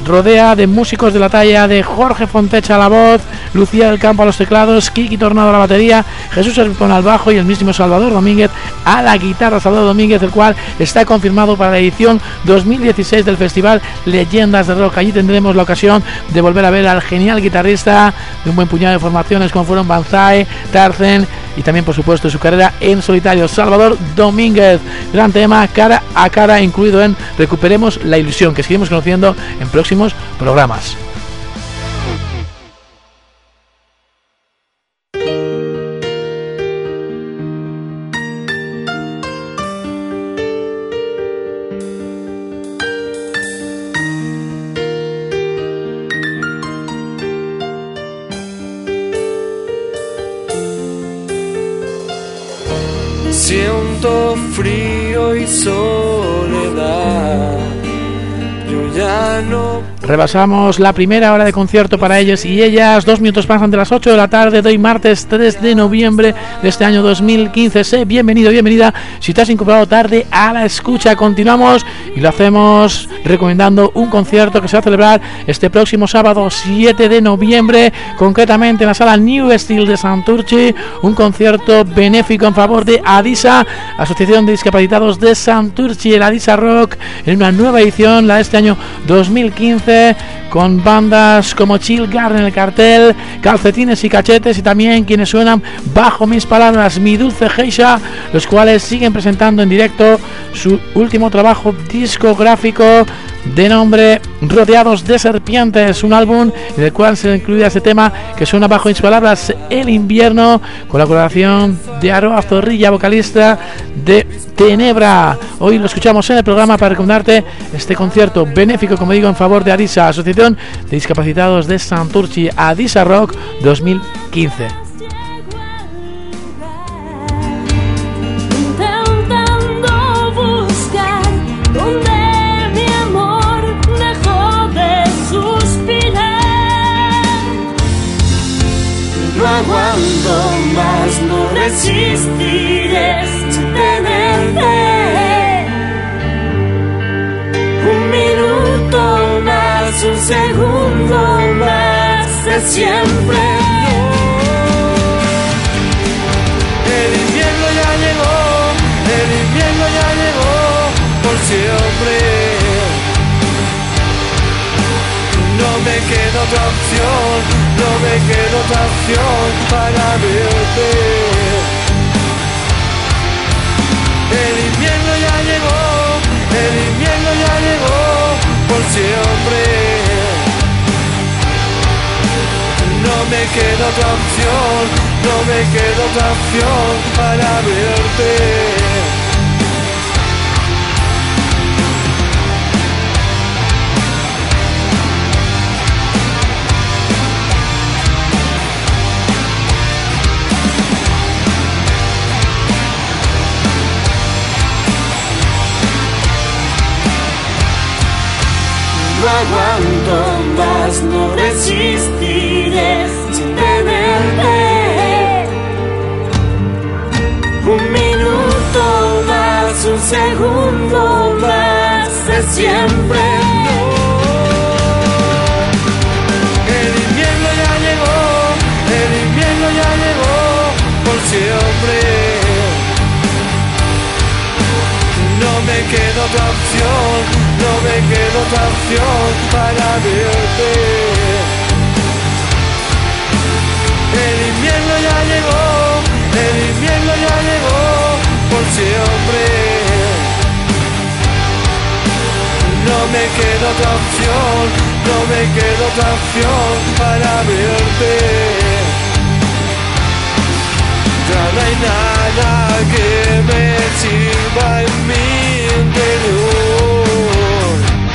rodea de músicos de la talla de Jorge Fontecha a la voz, Lucía del Campo a los teclados, Kiki Tornado a la batería, Jesús Herpón al bajo y el mismo Salvador Domínguez a la guitarra. Salvador Domínguez, el cual está confirmado para la edición dos mil dieciséis del Festival Leyendas de Rock. Allí tendremos la ocasión de volver a ver al genial guitarrista de un buen puñado de formaciones como fueron Banzai, Tarzan y también por supuesto su carrera en solitario, Salvador Domínguez. Gran tema, cara a cara, incluido en Recuperemos la Ilusión, que seguimos conociendo en próximos programas. Siento frío y soledad. Yo ya no. Rebasamos la primera hora de concierto para ellos y ellas. Dos minutos pasan de las ocho de la tarde de hoy, martes tres de noviembre de este año dos mil quince. Sé bienvenido, bienvenida si te has incorporado tarde a la escucha. Continuamos y lo hacemos recomendando un concierto que se va a celebrar este próximo sábado siete de noviembre, concretamente en la sala New Steel de Santurchi. Un concierto benéfico en favor de ADISA, Asociación de Discapacitados de Santurchi, el ADISA Rock, en una nueva edición, la de este año dos mil quince, con bandas como Chill Garden en el cartel, Calcetines y Cachetes, y también quienes suenan bajo mis palabras, Mi Dulce Geisha, los cuales siguen presentando en directo su último trabajo discográfico de nombre Rodeados de Serpientes, un álbum en el cual se incluye este tema que suena bajo mis palabras, El Invierno, con la colaboración de Aroa Zorrilla, vocalista de Tenebra. Hoy lo escuchamos en el programa para recomendarte este concierto benéfico, como digo, en favor de ADISA, Asociación de Discapacitados de Santurchi, ADISA Rock dos mil quince. No aguanto más, no resistiré sin tenerte. Un minuto más, un segundo más, de siempre no. El invierno ya llegó, el invierno ya llegó, por siempre. No me queda otra opción, no me queda otra opción para verte. El invierno ya llegó, el invierno ya llegó, por siempre. No me queda otra opción, no me queda otra opción para verte. No aguanto más, no resistiré sin tenerte. Un minuto más, un segundo más, de siempre no. El invierno ya llegó, el invierno ya llegó, por siempre. No me queda otra opción, no me queda otra opción para verte. El invierno ya llegó, el invierno ya llegó, por siempre. No me queda otra opción, no me queda otra opción para verte. Ya no hay nada que me sirva en mi interior.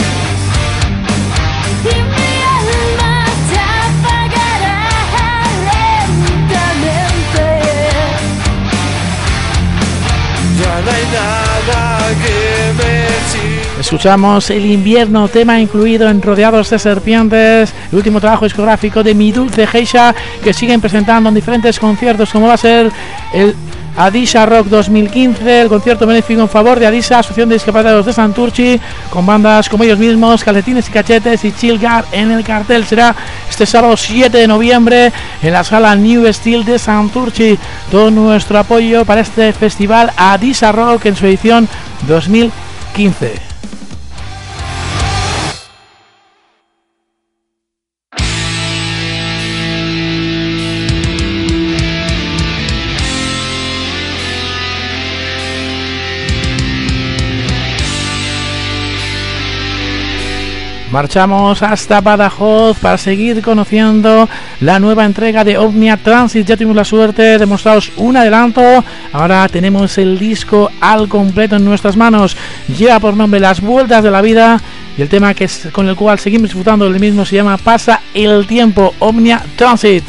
Y mi alma se apagará lentamente. Ya no hay nada que me sirva. Escuchamos El Invierno, tema incluido en Rodeados de Serpientes, el último trabajo discográfico de Mi Dulce Geisha, que siguen presentando en diferentes conciertos, como va a ser el Adisa Rock dos mil quince, el concierto benéfico en favor de Adisa, Asociación de Discapacitados de Santurchi, con bandas como ellos mismos, Calcetines y Cachetes y Chilgar en el cartel. Será este sábado siete de noviembre en la sala New Steel de Santurchi. Todo nuestro apoyo para este festival Adisa Rock en su edición dos mil quince. Marchamos hasta Badajoz para seguir conociendo la nueva entrega de Omnia Transit. Ya tuvimos la suerte de mostraros un adelanto. Ahora tenemos el disco al completo en nuestras manos. Lleva por nombre Las Vueltas de la Vida y el tema que es, con el cual seguimos disfrutando del mismo se llama Pasa el Tiempo. Omnia Transit.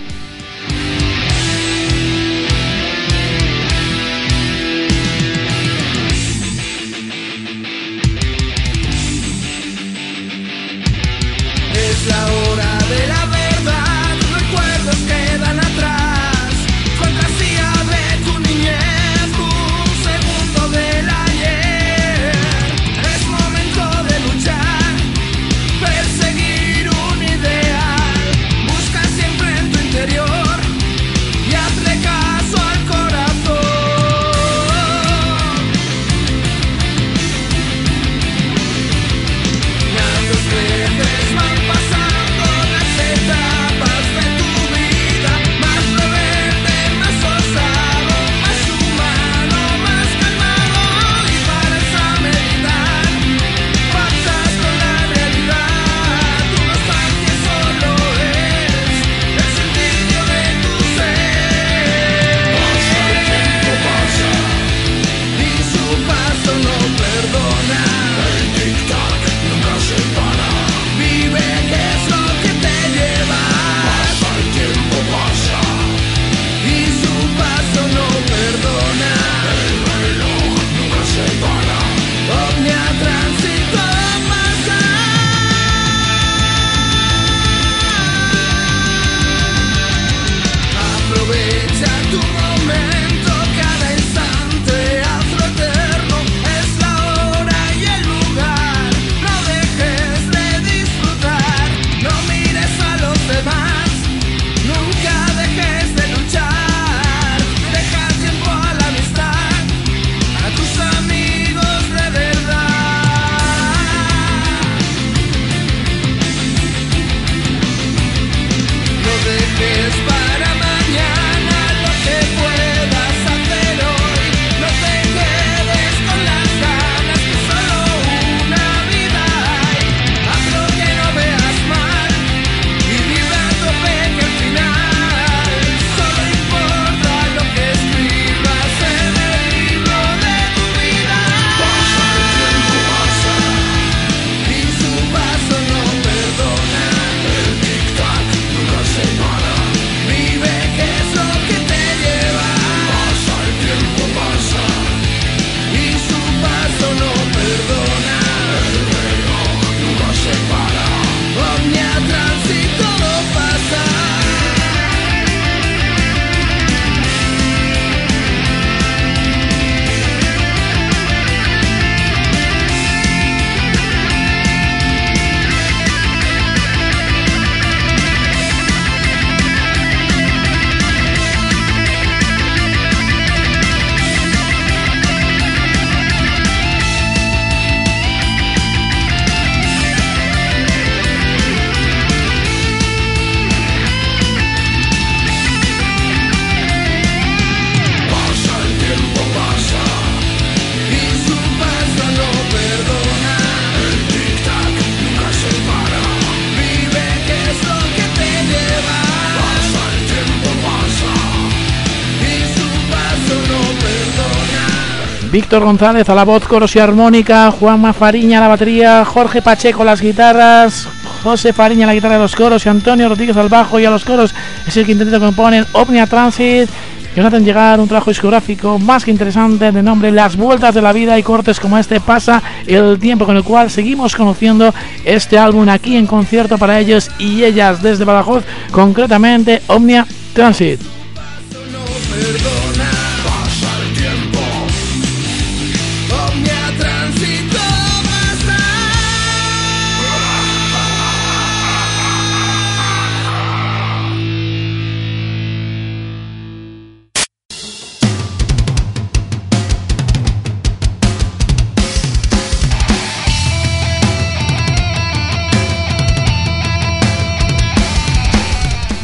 Víctor González a la voz, coros y armónica, Juanma Fariña a la batería, Jorge Pacheco a las guitarras, José Fariña a la guitarra de los coros y Antonio Rodríguez al bajo y a los coros. Es el quinteto que componen Omnia Transit, que nos hacen llegar un trabajo discográfico más que interesante de nombre Las Vueltas de la Vida, y cortes como este Pasa el Tiempo, con el cual seguimos conociendo este álbum aquí en concierto para ellos y ellas desde Badajoz, concretamente Omnia Transit. No perdona.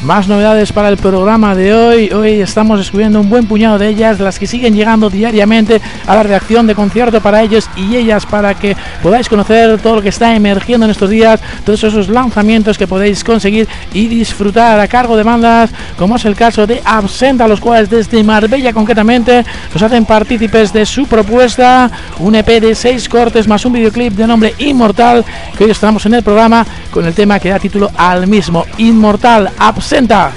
más novedades para el programa de hoy. Hoy estamos descubriendo un buen puñado de ellas, las que siguen llegando diariamente a la redacción de Concierto para ellos y ellas, para que podáis conocer todo lo que está emergiendo en estos días, todos esos lanzamientos que podéis conseguir y disfrutar a cargo de bandas como es el caso de Absenta, los cuales desde Marbella concretamente nos hacen partícipes de su propuesta, un E P de seis cortes más un videoclip de nombre Inmortal, que hoy estamos en el programa con el tema que da título al mismo, Inmortal, Absenta.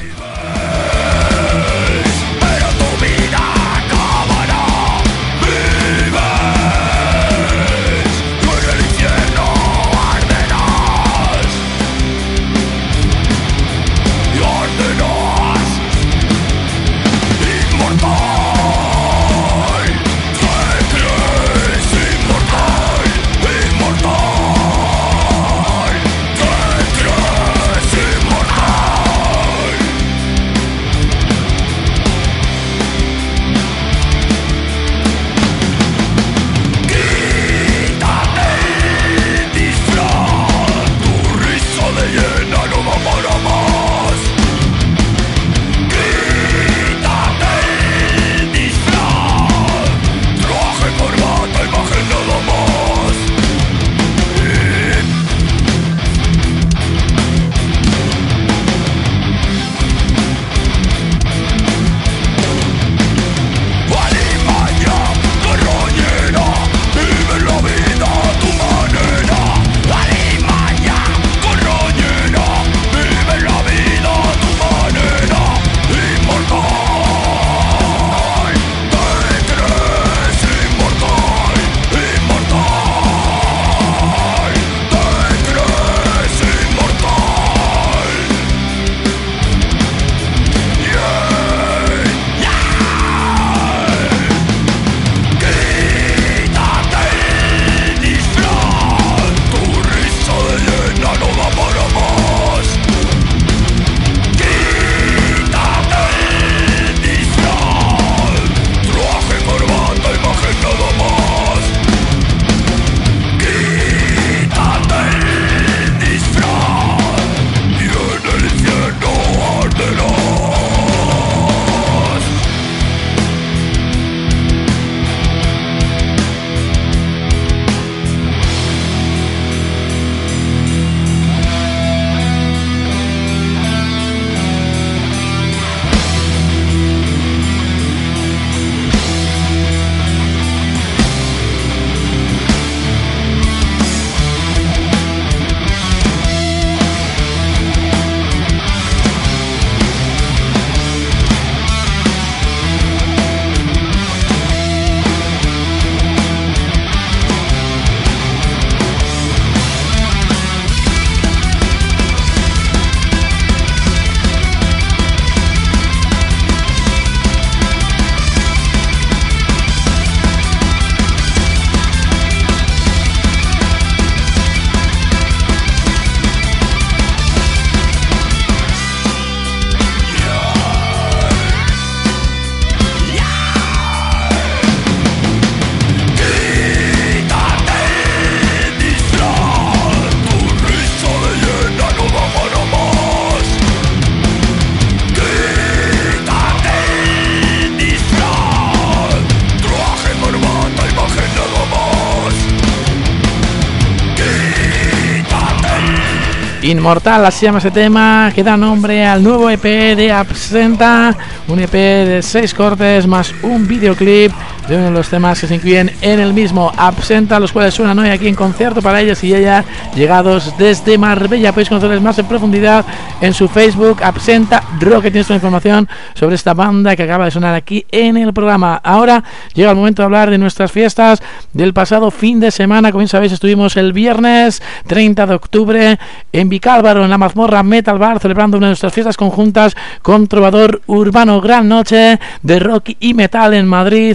Inmortal, así se llama ese tema, que da nombre al nuevo E P de Absenta, un E P de seis cortes más un videoclip de uno de los temas que se incluyen en el mismo, Absenta, los cuales suenan hoy aquí en Concierto para ellos y ella, llegados desde Marbella. Podéis conocerles más en profundidad en su Facebook, Absenta Rock, que tienes toda la información sobre esta banda que acaba de sonar aquí en el programa. Ahora llega el momento de hablar de nuestras fiestas del pasado fin de semana. Como bien sabéis, estuvimos el viernes treinta de octubre en Vicálvaro, en la Mazmorra Metal Bar, celebrando una de nuestras fiestas conjuntas con Trovador Urbano. Gran noche de rock y metal en Madrid, una vez más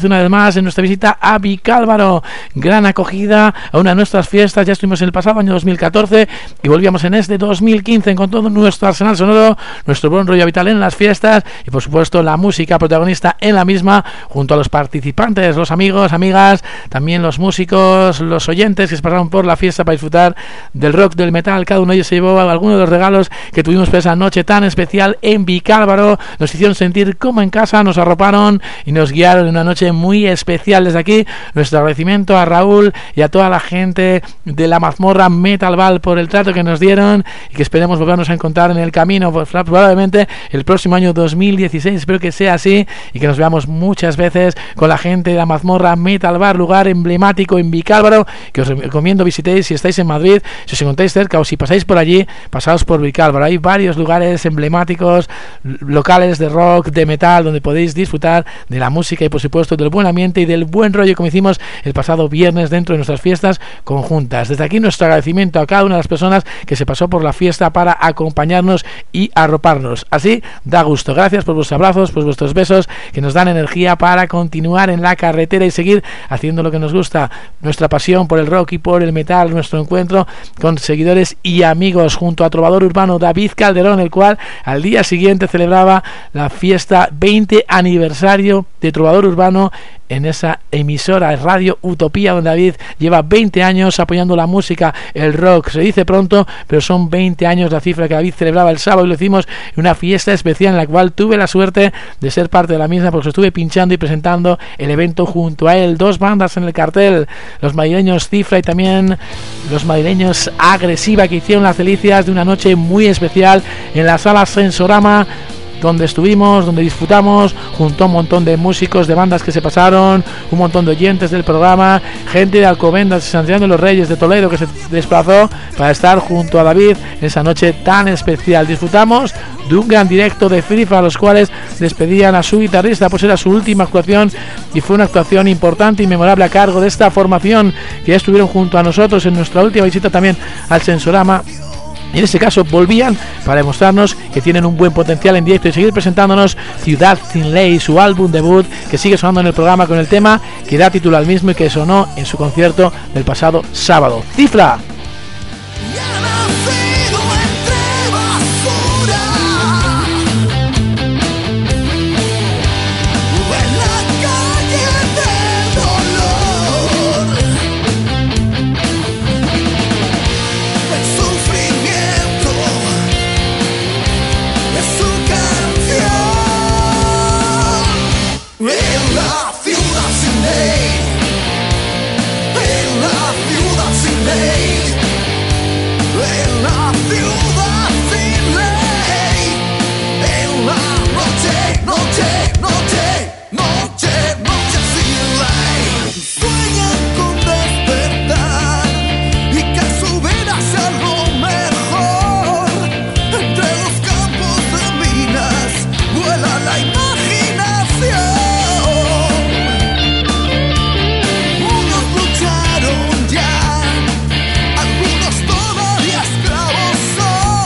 más en nuestra visita a Vicálvaro. Gran acogida a una de nuestras fiestas. Ya estuvimos en el pasado año dos mil catorce y volvíamos en este dos mil quince con todo nuestro arsenal sonoro, nuestro buen rollo vital en las fiestas y por supuesto la música protagonista en la misma, junto a los participantes, los amigos, amigas, también los músicos, los oyentes que se pasaron por la fiesta para disfrutar del rock, del metal. Cada uno de ellos se llevó algunos de los regalos que tuvimos para esa noche tan especial en Vicálvaro. Nos hicieron sentir como en casa, nos arroparon y nos guiaron en una noche muy especial. Desde aquí nuestro agradecimiento a Raúl y a toda la gente de la mazmorra Metal Ball por el trato que nos dieron y que esperemos volvernos a encontrar en el camino, pues, probablemente el próximo año dos mil dieciséis. Espero que sea así y que nos veamos muchas veces con la gente de la mazmorra Metal Bar, lugar emblemático en Vicálvaro, que os recomiendo visitéis si estáis en Madrid, si os encontráis cerca o si pasáis por allí, pasaos por Vicálvaro. Hay varios lugares emblemáticos, locales de rock, de metal, donde podéis disfrutar de la música y por supuesto del buen ambiente y del buen rollo, como hicimos el pasado viernes dentro de nuestras fiestas conjuntas. Desde aquí nuestro agradecimiento a cada una de las personas que se pasó por la fiesta para acompañarnos y arroparnos. Así da gusto. Gracias por vuestros abrazos, por vuestros besos, que nos dan energía para continuar en la carretera y seguir haciendo lo que nos gusta, nuestra pasión por el rock y por el metal, nuestro encuentro con seguidores y amigos junto a trovador urbano David Calderón, el cual al día siguiente celebraba la fiesta veinte aniversario de Trovador Urbano en esa emisora Radio Utopía, donde David lleva veinte años apoyando la música, el rock. Se dice pronto, pero son veinte años la cifra que David celebraba el sábado y lo hicimos en una fiesta especial en la cual tuve la suerte de ser parte de la misma, porque estuve pinchando y presentando el evento junto a él. Dos bandas en el cartel, los madrileños Cifra y también los madrileños Agresiva, que hicieron las delicias de una noche muy especial en la sala Sensorama, donde estuvimos, donde disfrutamos junto a un montón de músicos, de bandas que se pasaron, un montón de oyentes del programa, gente de Alcobendas, de San Sebastián de los Reyes, de Toledo, que se desplazó para estar junto a David en esa noche tan especial. Disfrutamos de un gran directo de Frifa, a los cuales despedían a su guitarrista, pues era su última actuación y fue una actuación importante y memorable a cargo de esta formación que ya estuvieron junto a nosotros en nuestra última visita también al Sensorama. Y en este caso volvían para demostrarnos que tienen un buen potencial en directo y seguir presentándonos Ciudad Sin Ley, su álbum debut, que sigue sonando en el programa con el tema que da título al mismo y que sonó en su concierto del pasado sábado. Cifra. Algunos todavía esclavos son.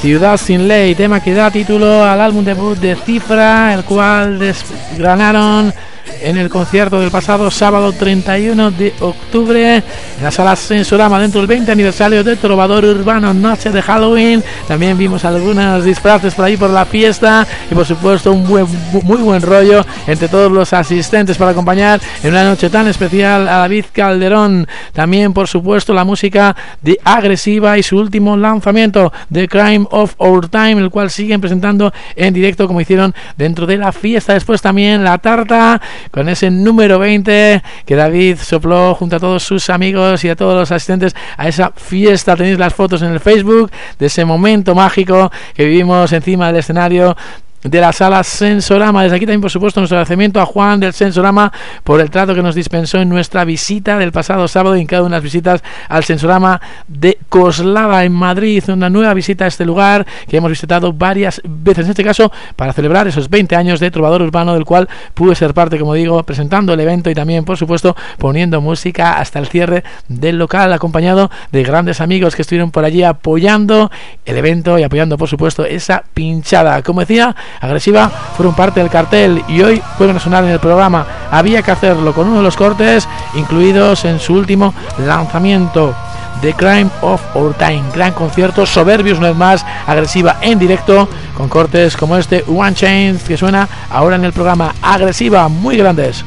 Ciudad sin ley, tema que da título al álbum debut de Cifra, el cual desgranaron en el concierto del pasado sábado treinta y uno de octubre en la sala Sensorama, dentro del veinte aniversario de Trovador Urbano, noche de Halloween. También vimos algunos disfraces por ahí por la fiesta y por supuesto un buen, muy buen rollo entre todos los asistentes para acompañar en una noche tan especial a David Calderón. También por supuesto la música de Agresiva y su último lanzamiento, The Crime of Our Time, el cual siguen presentando en directo como hicieron dentro de la fiesta. Después también La Tarta con ese número veinte que David sopló junto a todos sus amigos y a todos los asistentes a esa fiesta. Tenéis las fotos en el Facebook de ese momento mágico que vivimos encima del escenario de la sala Sensorama. Desde aquí también por supuesto nuestro agradecimiento a Juan del Sensorama por el trato que nos dispensó en nuestra visita del pasado sábado y en cada una de las visitas al Sensorama de Coslada en Madrid, una nueva visita a este lugar que hemos visitado varias veces, en este caso para celebrar esos veinte años de Trovador Urbano, del cual pude ser parte, como digo, presentando el evento y también por supuesto poniendo música hasta el cierre del local, acompañado de grandes amigos que estuvieron por allí apoyando el evento y apoyando por supuesto esa pinchada. Como decía, Agresiva fueron parte del cartel y hoy pueden sonar en el programa. Había que hacerlo con uno de los cortes incluidos en su último lanzamiento, The Crime of Our Time. Gran concierto, soberbios una vez más, Agresiva en directo, con cortes como este One Chains que suena ahora en el programa. Agresiva, muy grandes.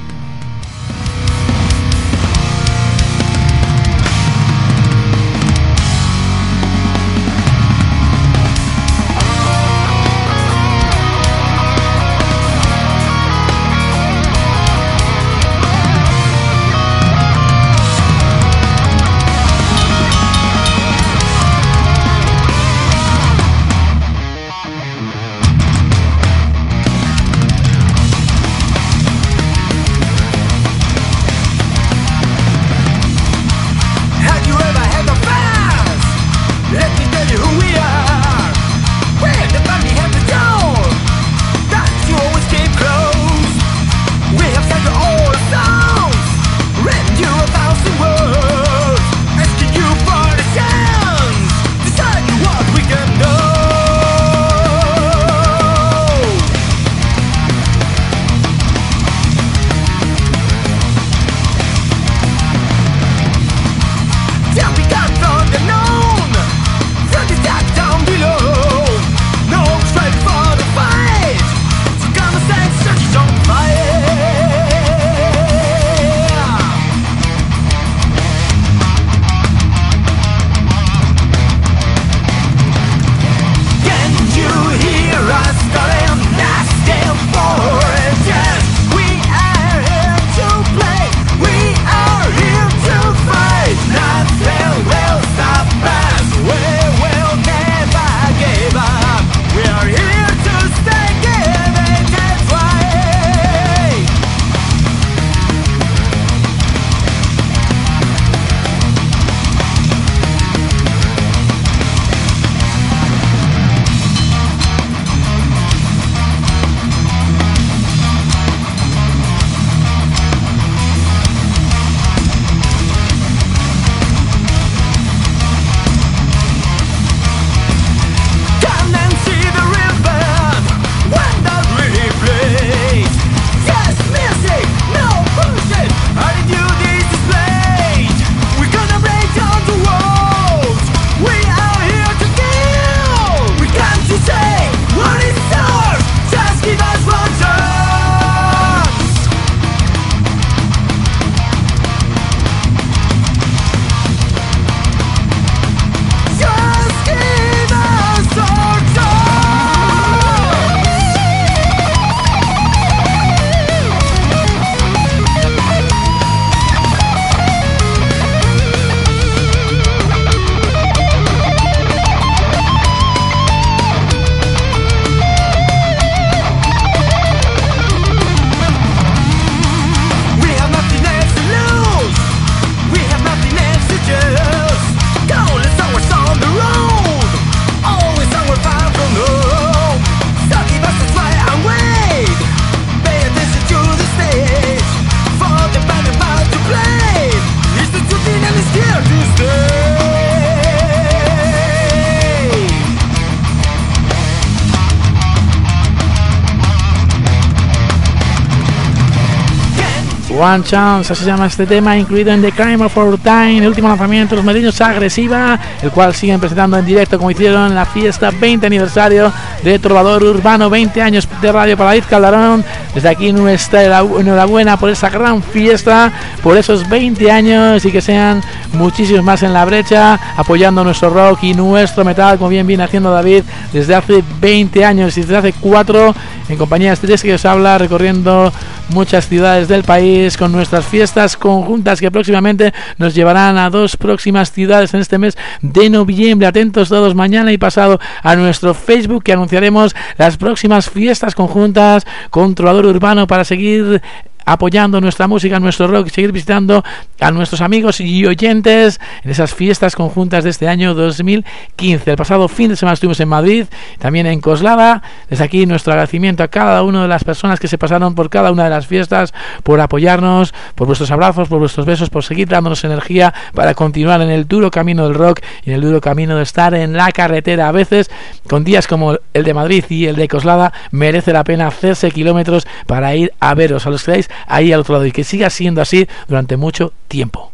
One Chance, así se llama este tema, incluido en The Crime of Our Time, el último lanzamiento de los madrileños Agresiva, el cual siguen presentando en directo como hicieron en la fiesta veinte aniversario de Trovador Urbano, veinte años de radio para David Calderón. Desde aquí nuestra enhorabuena por esa gran fiesta, por esos veinte años, y que sean muchísimos más en la brecha, apoyando nuestro rock y nuestro metal, como bien viene haciendo David desde hace veinte años y desde hace cuatro, en compañía de este que os habla, recorriendo muchas ciudades del país con nuestras fiestas conjuntas que próximamente nos llevarán a dos próximas ciudades en este mes de noviembre. Atentos todos mañana y pasado a nuestro Facebook, que anunciaremos las próximas fiestas conjuntas con Trovador Urbano, para seguir apoyando nuestra música, nuestro rock, y seguir visitando a nuestros amigos y oyentes en esas fiestas conjuntas de este año dos mil quince. El pasado fin de semana estuvimos en Madrid, también en Coslada. Desde aquí nuestro agradecimiento a cada una de las personas que se pasaron por cada una de las fiestas, por apoyarnos, por vuestros abrazos, por vuestros besos, por seguir dándonos energía para continuar en el duro camino del rock y en el duro camino de estar en la carretera. A veces, con días como el de Madrid y el de Coslada, merece la pena hacerse kilómetros para ir a veros, a los que dais ahí al otro lado, y que siga siendo así durante mucho tiempo.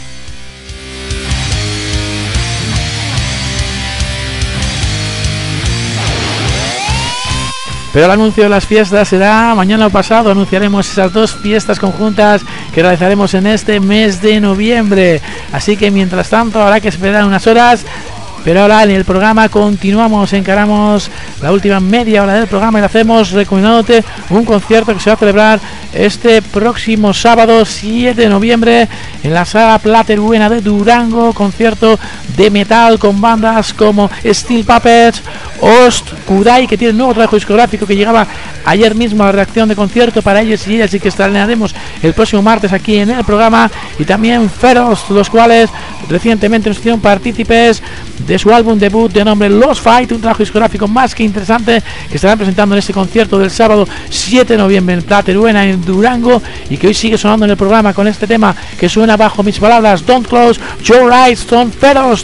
Pero el anuncio de las fiestas será mañana o pasado. Anunciaremos esas dos fiestas conjuntas que realizaremos en este mes de noviembre. Así que mientras tanto habrá que esperar unas horas. Pero ahora en el programa continuamos, encaramos la última media hora del programa y lo hacemos recomendándote un concierto que se va a celebrar este próximo sábado siete de noviembre en la Sala Plateruena de Durango. Concierto de metal con bandas como Steel Puppets, Ost, Kudai, que tiene un nuevo trabajo discográfico que llegaba ayer mismo a la redacción de concierto para ellos y ellas, y que estrenaremos el próximo martes aquí en el programa. Y también Feroz, los cuales recientemente nos hicieron partícipes de su álbum debut de nombre Lost Fight, un trabajo discográfico más que interesante que estarán presentando en este concierto del sábado siete de noviembre en Plateruena, en Durango, y que hoy sigue sonando en el programa con este tema que suena bajo mis palabras: Don't Close Your Eyes, son Feroz.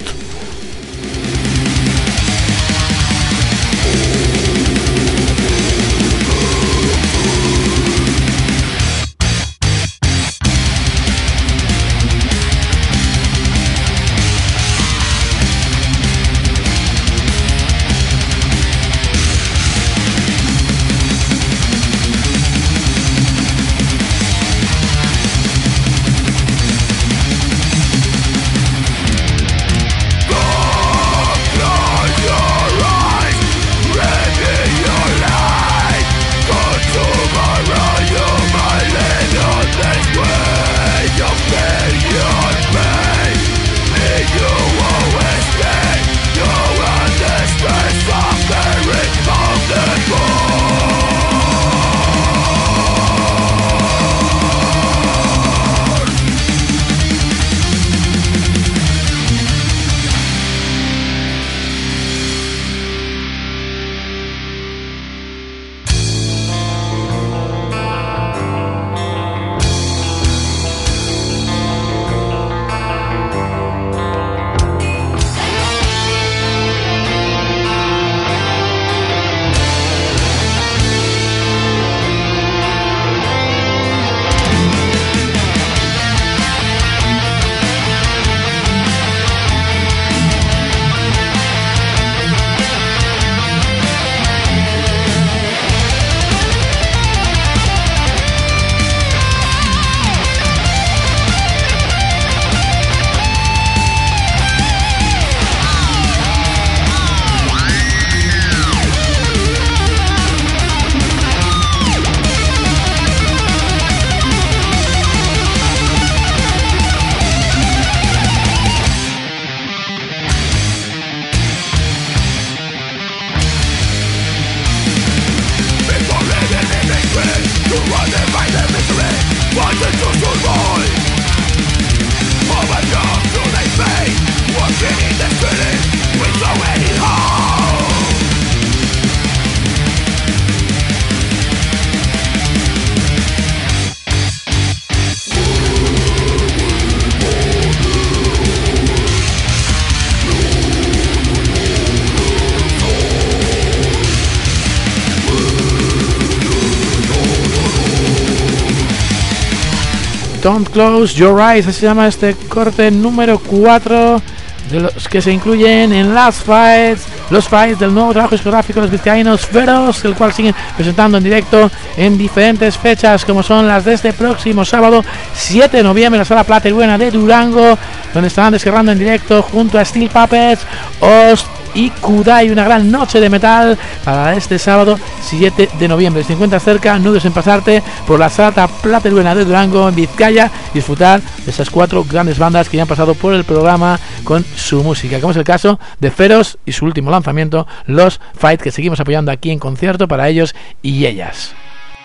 Don't Close Your Eyes, así se llama este corte número cuatro de los que se incluyen en las fights, los fights del nuevo trabajo discográfico de los vizcaínos Feroz, el cual siguen presentando en directo en diferentes fechas, como son las de este próximo sábado siete de noviembre en la Sala Plateruena de Durango, donde estarán descargando en directo junto a Steel Puppets, Ost y Kudai, una gran noche de metal para este sábado siete de noviembre. Si te encuentras cerca, no dudes en pasarte por la Sala Plateruena de Durango en Vizcaya y disfrutar de esas cuatro grandes bandas que ya han pasado por el programa con su música, como es el caso de Feroz y su último lanzamiento, Los Fight, que seguimos apoyando aquí en concierto para ellos y ellas.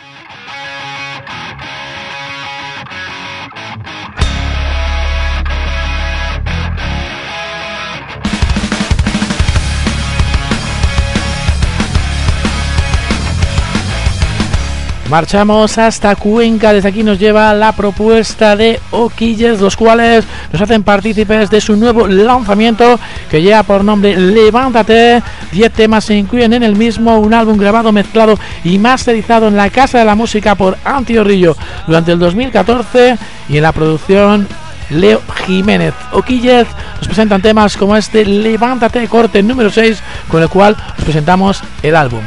Marchamos hasta Cuenca, desde aquí nos lleva la propuesta de Oquilles, los cuales nos hacen partícipes de su nuevo lanzamiento que lleva por nombre Levántate. diez temas se incluyen en el mismo, un álbum grabado, mezclado y masterizado en la Casa de la Música por Anti Orrillo durante el dos mil catorce y en la producción Leo Jiménez. Oquilles nos presentan temas como este Levántate, corte número seis, con el cual os presentamos el álbum.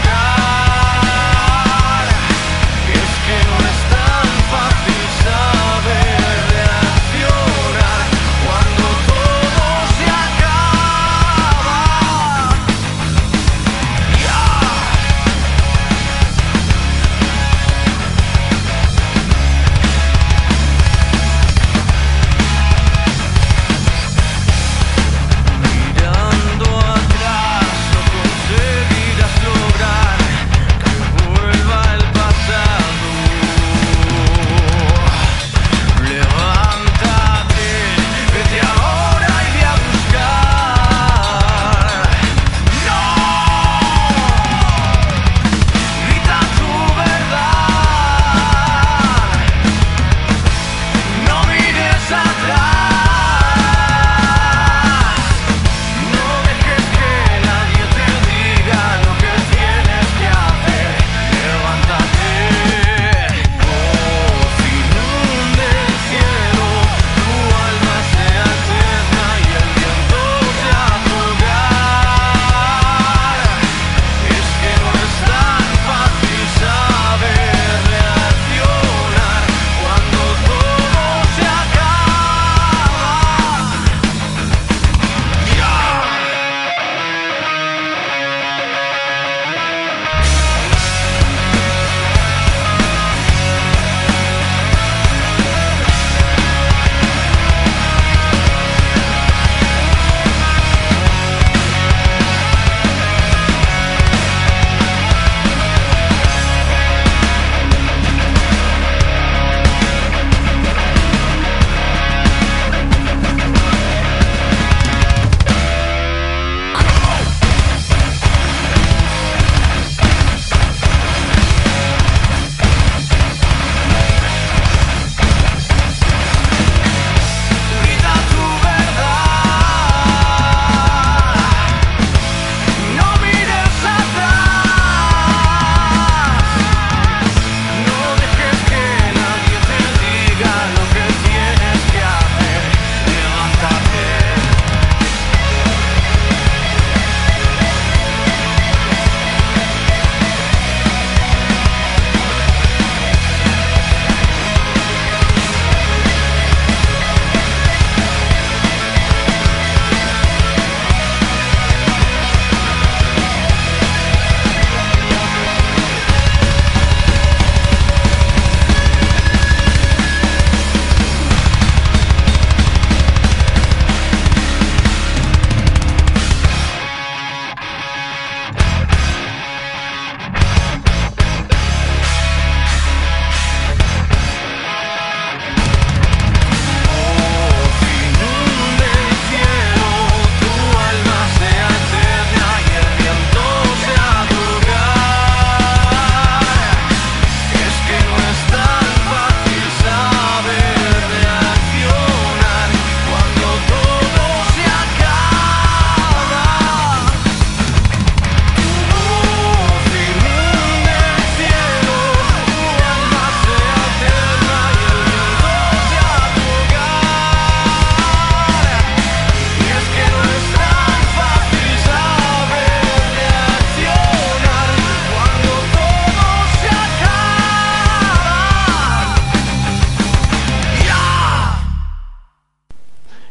Es que no es tan fácil saber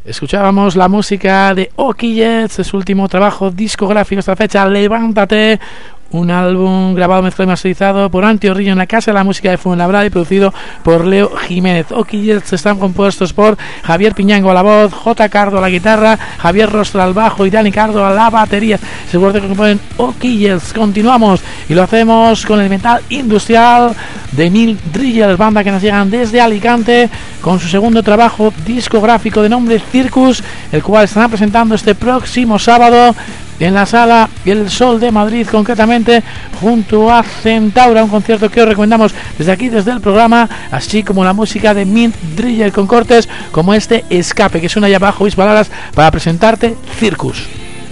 Escuchábamos la música de Oki Jets, de su último trabajo discográfico hasta la fecha, Levántate, un álbum grabado, mezclado y masterizado por Anti Orrillo en la Casa de la Música de Fuenlabrada y producido por Leo Jiménez. Oki Jets están compuestos por Javier Piñango a la voz, J. Cardo a la guitarra, Javier Rostra al bajo y Dani Cardo a la batería. Seguro que componen Oki Jets. Continuamos y lo hacemos con el metal industrial de Mil Drillers, banda que nos llegan desde Alicante con su segundo trabajo discográfico de nombre Circus, el cual estarán presentando este próximo sábado en la Sala El Sol de Madrid, concretamente junto a Centaura, un concierto que os recomendamos desde aquí, desde el programa, así como la música de Mint Driller con cortes como este Escape, que suena allá abajo, mis palabras, para presentarte Circus.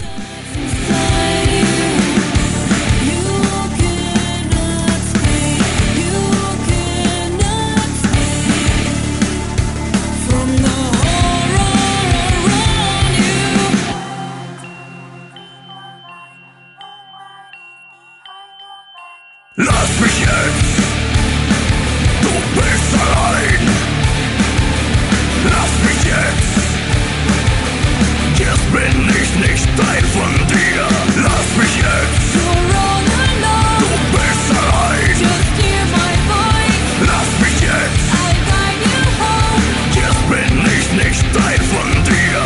Lass mich jetzt, du bist allein. Lass mich jetzt, jetzt bin ich nicht Teil von dir. Lass mich jetzt, du bist allein. Lass mich jetzt, jetzt bin ich nicht Teil von dir.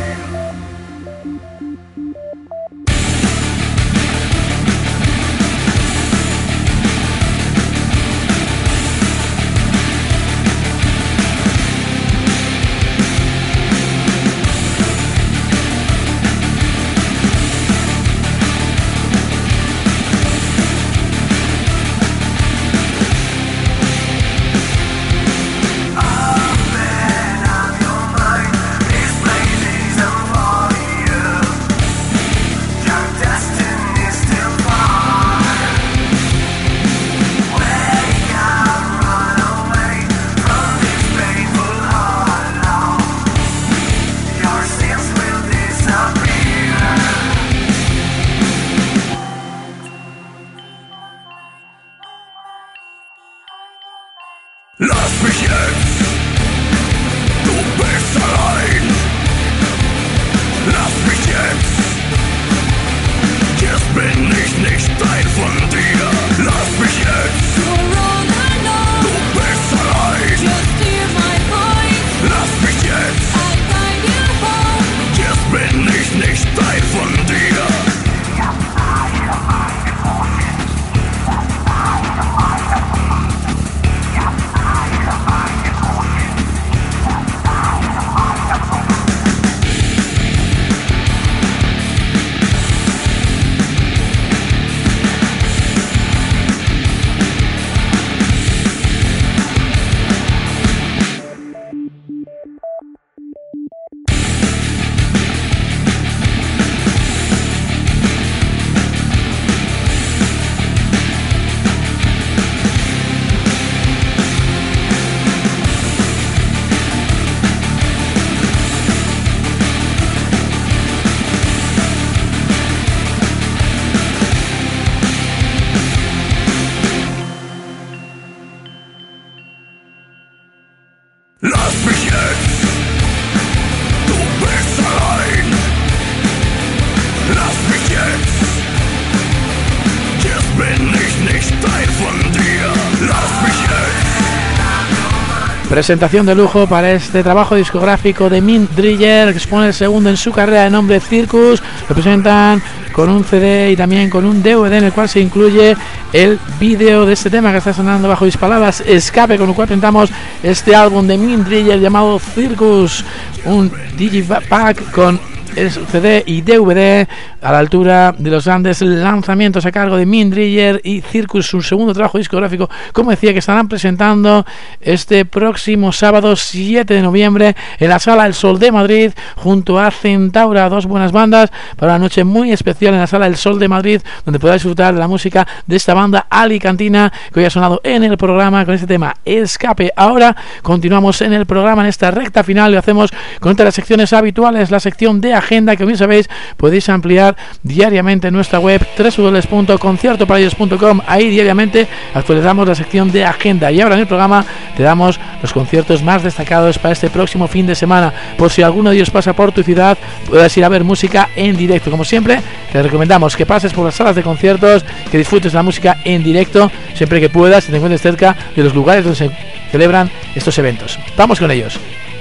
Lass mich jetzt, du bist allein. Lass mich jetzt, jetzt bin ich nicht Teil von dir. Lass mich jetzt, du bist allein. Lass mich jetzt, jetzt bin ich nicht Teil von dir. Lass mich jetzt, du bist allein. Lass mich jetzt, jetzt bin ich nicht Teil von dir. Lass mich jetzt. Presentación de lujo para este trabajo discográfico de Mint Driller, que expone el segundo en su carrera de nombre Circus. Lo presentan con un C D y también con un D V D en el cual se incluye el vídeo de este tema que está sonando bajo mis palabras, Escape, con el cual presentamos este álbum de Mint Driller llamado Circus, un digipack con el C D y D V D a la altura de los grandes lanzamientos a cargo de Mint Driller y Circus, su segundo trabajo discográfico, como decía, que estarán presentando este próximo sábado siete de noviembre en la Sala El Sol de Madrid junto a Centaura, dos buenas bandas para una noche muy especial en la Sala El Sol de Madrid, donde podrás disfrutar de la música de esta banda alicantina que hoy ha sonado en el programa con este tema Escape. Ahora continuamos en el programa, en esta recta final, y lo hacemos con otra de las secciones habituales, la sección de agenda que, bien sabéis, podéis ampliar diariamente en nuestra web doble u doble u doble u punto concierto para ellos punto com. Ahí diariamente actualizamos la sección de agenda, y ahora en el programa te damos los conciertos más destacados para este próximo fin de semana. Por si alguno de ellos pasa por tu ciudad, puedas ir a ver música en directo. Como siempre, te recomendamos que pases por las salas de conciertos, que disfrutes de la música en directo siempre que puedas y te encuentres cerca de los lugares donde se celebran estos eventos. Vamos con ellos.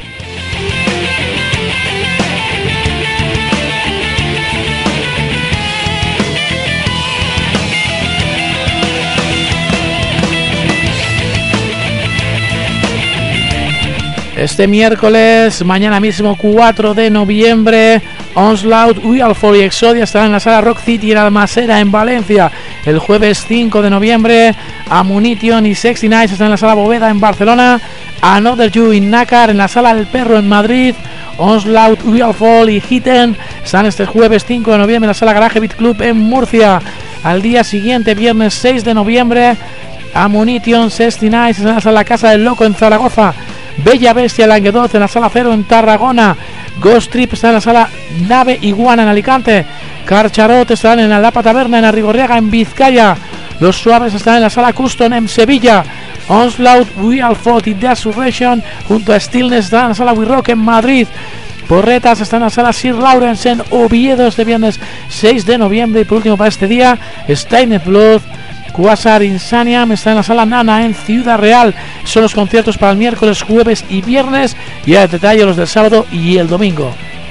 Este miércoles, mañana mismo cuatro de noviembre, Onslaught, Willful y Exodia estarán en la sala Rock City en Almasera, en Valencia. El jueves cinco de noviembre, Ammunition y Sexy Nights están en la sala Bóveda en Barcelona. Another You in Nácar en la sala El Perro en Madrid. Onslaught, Willful y Hidden están este jueves cinco de noviembre en la sala Garage Beat Club en Murcia. Al día siguiente, viernes seis de noviembre, Ammunition, Sexy Nights están en la sala Casa del Loco en Zaragoza. Bella Bestia Languedoc en la sala Cero en Tarragona. Ghost Trip está en la sala Nave Iguana en Alicante. Carcharot están en la Lapa Taberna en Arrigorriaga en Vizcaya. Los Suaves están en la sala Custom en Sevilla. Onslaught, Real Fought y The Surrection junto a Stillness están en la sala We Rock en Madrid. Porretas están en la sala Sir Lawrence en Oviedo este viernes seis de noviembre. Y por último para este día, Stained Blood, Quasar Insaniam está en la sala Nana en Ciudad Real. Son los conciertos para el miércoles, jueves y viernes, y al detalle los del sábado y el domingo.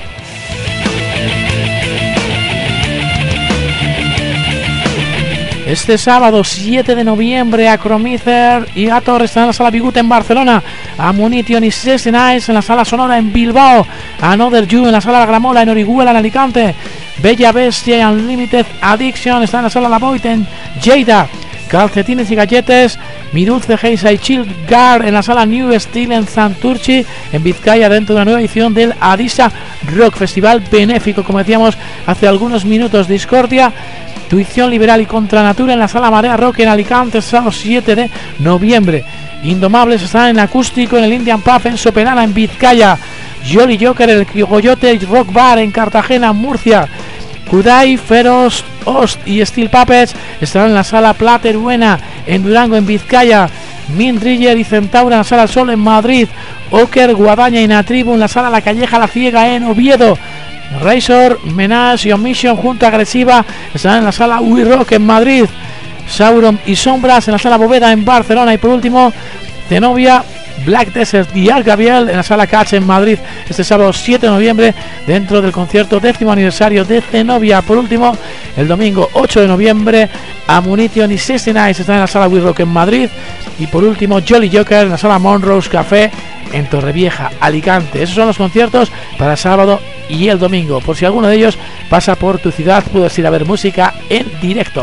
Este sábado siete de noviembre, Acromizer y Gator están en la sala Bigut en Barcelona. Ammunition y Sexy Nights en la sala Sonora en Bilbao. Another You en la sala La Gramola en Orihuela en Alicante. Bella Bestia y Unlimited Addiction están en la sala La Void en Lleida. Calcetines y Galletes, Mi Dulce Geisa y Chill Guard en la sala New Steel en Santurchi en Vizcaya, dentro de una nueva edición del Adisa Rock, festival benéfico, como decíamos hace algunos minutos. Discordia, Tuición Liberal y Contra Natura en la sala Marea Rock en Alicante, sábado siete de noviembre. Indomables están en acústico en el Indian Pub en Soperana en Vizcaya. Jolly Joker, el Coyote Rock Bar en Cartagena, Murcia. Kudai, Feroz, Ost y Steel Puppets estarán en la sala Plateruena en Durango en Vizcaya. Min Driller y Centaura en la sala Sol en Madrid. Oker, Guadaña y Natribu en la sala La Calleja La Ciega en Oviedo. Razor, Menage y Omission junto a Agresiva estarán en la sala We Rock en Madrid. Sauron y Sombras en la sala Bóveda en Barcelona. Y por último, Zenobia, Black Desert y Art Gabriel en la sala Catch en Madrid este sábado siete de noviembre, dentro del concierto décimo aniversario de Zenobia. Por último, el domingo ocho de noviembre, Ammunition y Sexy Nights están en la sala We Rock en Madrid. Y por último, Jolly Joker en la sala Monrose Café en Torrevieja, Alicante. Esos son los conciertos para el sábado y el domingo. Por si alguno de ellos pasa por tu ciudad, puedes ir a ver música en directo.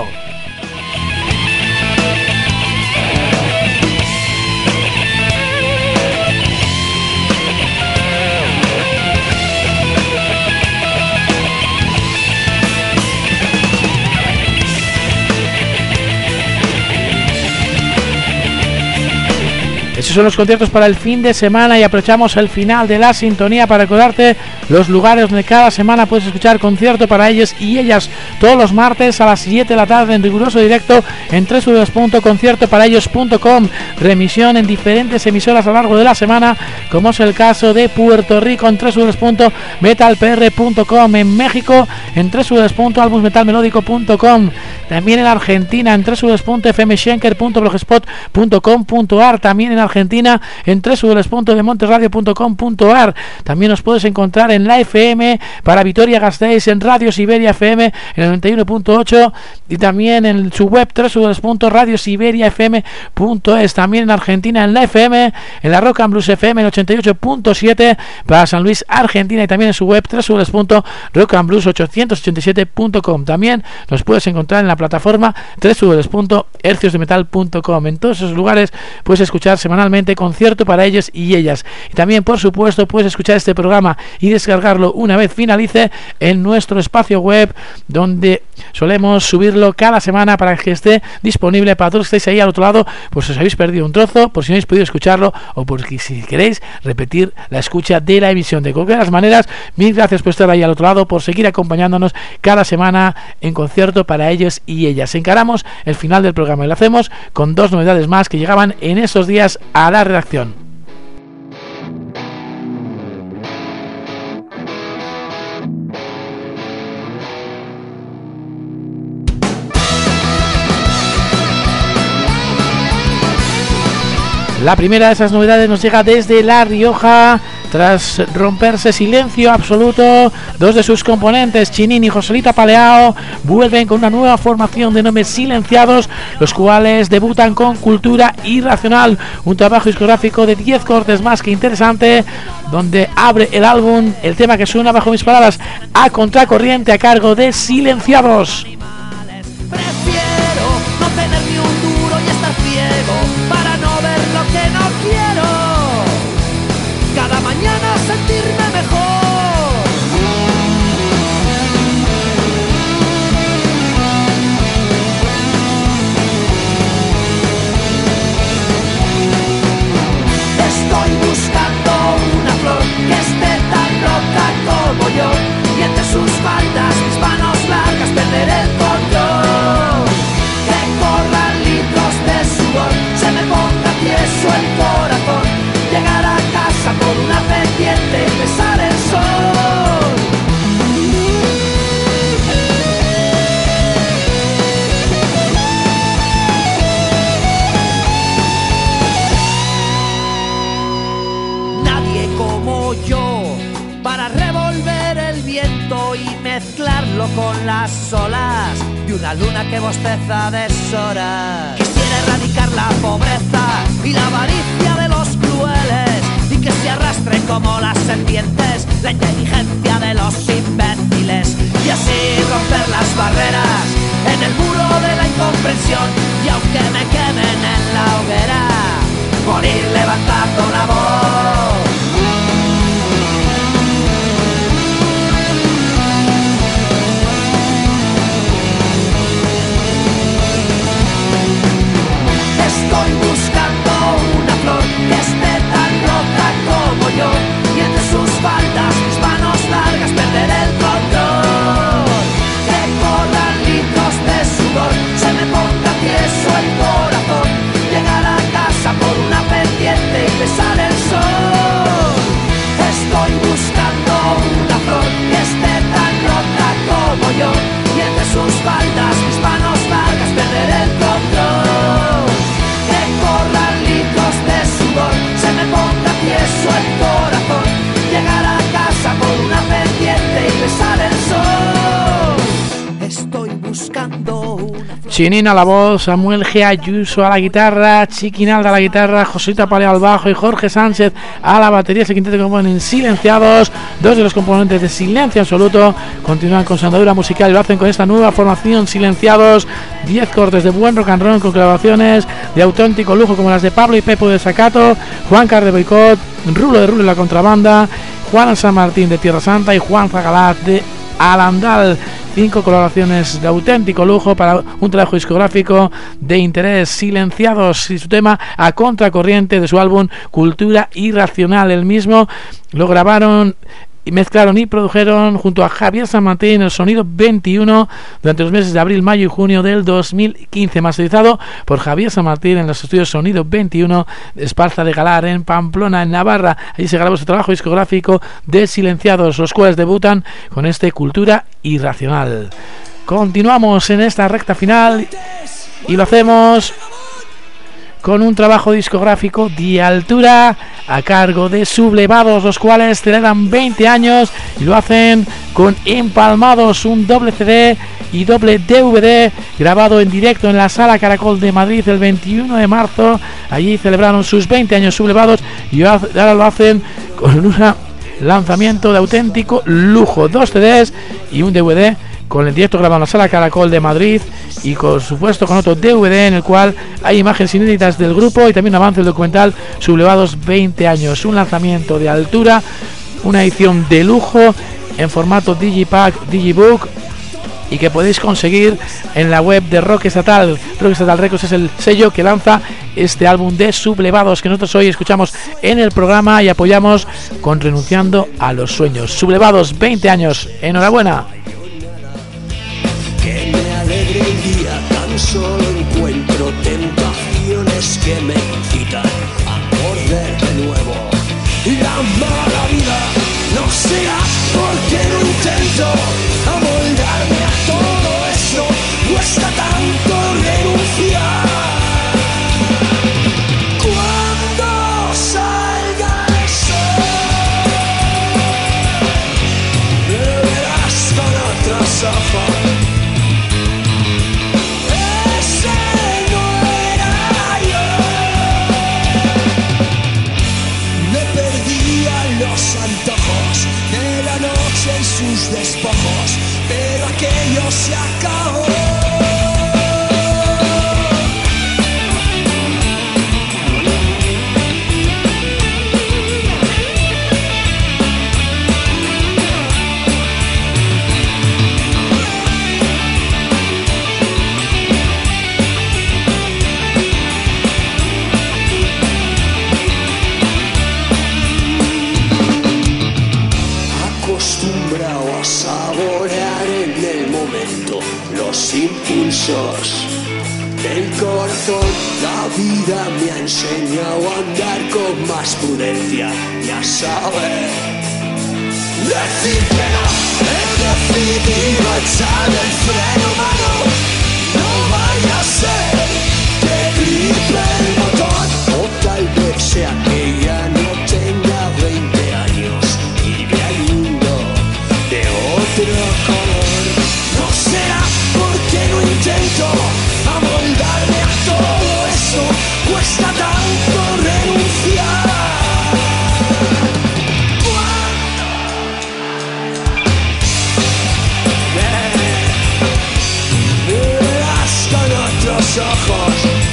Esos son los conciertos para el fin de semana, y aprovechamos el final de la sintonía para recordarte los lugares donde cada semana puedes escuchar concierto para ellos y ellas, todos los martes a las siete de la tarde en riguroso directo en doble u doble u doble u punto concierto para ellos punto com. Remisión en diferentes emisoras a lo largo de la semana, como es el caso de Puerto Rico en doble u doble u doble u punto metal p r punto com, en México en doble u doble u doble u punto albums metal melódico punto com, también en Argentina en doble u doble u doble u punto f m schenker punto blogspot punto com punto a r, también en Argentina en doble u doble u doble u punto demonterradio punto com punto a r. También nos puedes encontrar en la F M para Vitoria Gasteiz, en Radio Siberia F M en el noventa y uno punto ocho, y también en su web doble u doble u doble u punto radio siberia f m punto es. También en Argentina en la F M, en la Rock and Blues F M en ochenta y ocho punto siete para San Luis, Argentina, y también en su web doble u doble u doble u punto rock and blues ochocientos ochenta y siete punto com. También nos puedes encontrar en la plataforma doble u doble u doble u punto hercios de metal punto com. En todos esos lugares puedes escuchar semanalmente concierto para ellos y ellas. Y también, por supuesto, puedes escuchar este programa y descargarlo una vez finalice en nuestro espacio web, donde solemos subirlo cada semana para que esté disponible para todos los que estáis ahí al otro lado, por si os habéis perdido un trozo, por si no habéis podido escucharlo o por si queréis repetir la escucha de la emisión. De cualquier de las maneras, mil gracias por estar ahí al otro lado, por seguir acompañándonos cada semana en concierto para ellos y ellas. Encaramos el final del programa y lo hacemos con dos novedades más que llegaban en esos días a la redacción. La primera de esas novedades nos llega desde La Rioja. Tras romperse silencio absoluto, dos de sus componentes, Chinín y Joselito Paleao, vuelven con una nueva formación de nombres Silenciados, los cuales debutan con Cultura Irracional, un trabajo discográfico de diez cortes más que interesante, donde abre el álbum el tema que suena bajo mis palabras, A Contracorriente, a cargo de Silenciados. Prefiero no tener ni un duro y estar ciego para no ver lo que no quiero. Cada mañana sentirme mejor. Estoy buscando una flor que esté tan loca como yo, y entre sus faldas mis manos largas perderé el control. Que corran litros de sudor, se me ponga tieso el corazón, llegar a casa por una pendiente y besar el sol. Nadie como yo para revolver el viento y mezclarlo con las olas de una luna que bosteza a deshoras. Quisiera erradicar la pobreza y la avaricia de los crueles, y que se arrastre como las serpientes la inteligencia de los imbéciles, y así romper las barreras en el muro de la incomprensión, y aunque me quemen en la hoguera, morir levantando la voz. Estoy buscando una flor que esté tan loca como yo, y entre sus faldas mis manos largas perderé el control. Que corran litros de sudor, se me ponga tieso el corazón, llegar a casa por una pendiente y besar el sol. Estoy buscando una flor que esté tan loca como yo, y entre sus faldas mis manos largas perderé el control. Que corran litros de sudor, se me ponga tieso el corazón, llegar a casa por una pendiente y besar el sol. Estoy buscando una flor. Chinín a la voz, Samuel G. Ayuso a la guitarra, Chiquinalda a la guitarra, Joselito Paleao al bajo y Jorge Sánchez a la batería. Ese quinteto que componen Silenciados, dos de los componentes de Silencio Absoluto, continúan con su andadura musical y lo hacen con esta nueva formación Silenciados, diez cortes de buen rock and roll con grabaciones de auténtico lujo como las de Pablo y Pepo de Sacato, Juan Car de Boicot, Rulo de Rulo y la Contrabanda, Juan San Martín de Tierra Santa y Juan Zagalaz de Alandal. Cinco colaboraciones de auténtico lujo para un trabajo discográfico de interés. Silenciados y su tema A Contracorriente de su álbum Cultura Irracional. El mismo lo grabaron y mezclaron y produjeron junto a Javier San Martín el Sonido veintiuno durante los meses de abril, mayo y junio del dos mil quince, masterizado por Javier San Martín en los estudios Sonido veintiuno de Esparza de Galar en Pamplona, en Navarra. Allí se grabó su trabajo discográfico de Silenciados, los cuales debutan con este Cultura Irracional. Continuamos en esta recta final y lo hacemos con un trabajo discográfico de altura a cargo de Sublevados, los cuales celebran veinte años y lo hacen con Empalmados, un doble C D y doble D V D grabado en directo en la Sala Caracol de Madrid el veintiuno de marzo. Allí celebraron sus veinte años Sublevados y ahora lo hacen con un lanzamiento de auténtico lujo, dos C Ds y un D V D con el directo grabado en la Sala Caracol de Madrid y por supuesto con otro D V D en el cual hay imágenes inéditas del grupo y también un avance del documental Sublevados veinte años, un lanzamiento de altura, una edición de lujo en formato Digipack, Digibook, y que podéis conseguir en la web de Rock Estatal. Rock Estatal Records es el sello que lanza este álbum de Sublevados que nosotros hoy escuchamos en el programa y apoyamos con Renunciando a los Sueños. Sublevados veinte años, enhorabuena. Que me alegre el día, tan solo encuentro tentaciones que me incitan a morder de nuevo la mala vida. No será porque no intento amoldarme a todo eso, cuesta tanto renunciar. Cuando salga el sol, me verás con otros ojos. Ese no era yo. Me perdí a los antojos de la noche en sus despojos, pero aquello se acabó. Acostumbrado a saborear en el momento los impulsos del corazón, la vida me ha enseñado a andar con más prudencia y a saber decir que no. He decidido echar el freno mano, no vaya a ser que gripe el motor, o tal vez sea que ya no tenga veinte años y vea el mundo de otro color. No será porque no intento amoldarme a todo eso, cuesta tanto renunciar. Me verás con otros ojos.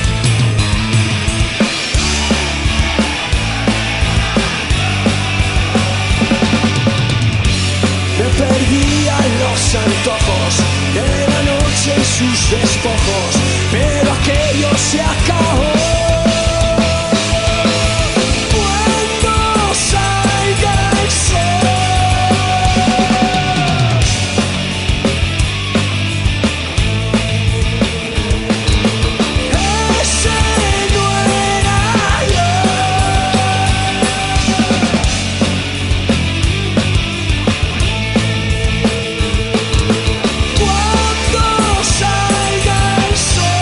Me perdí a los antojos de la noche en sus despojos, pero aquello se acabó. Cuando salga el sol, ese no era yo. Cuando salga el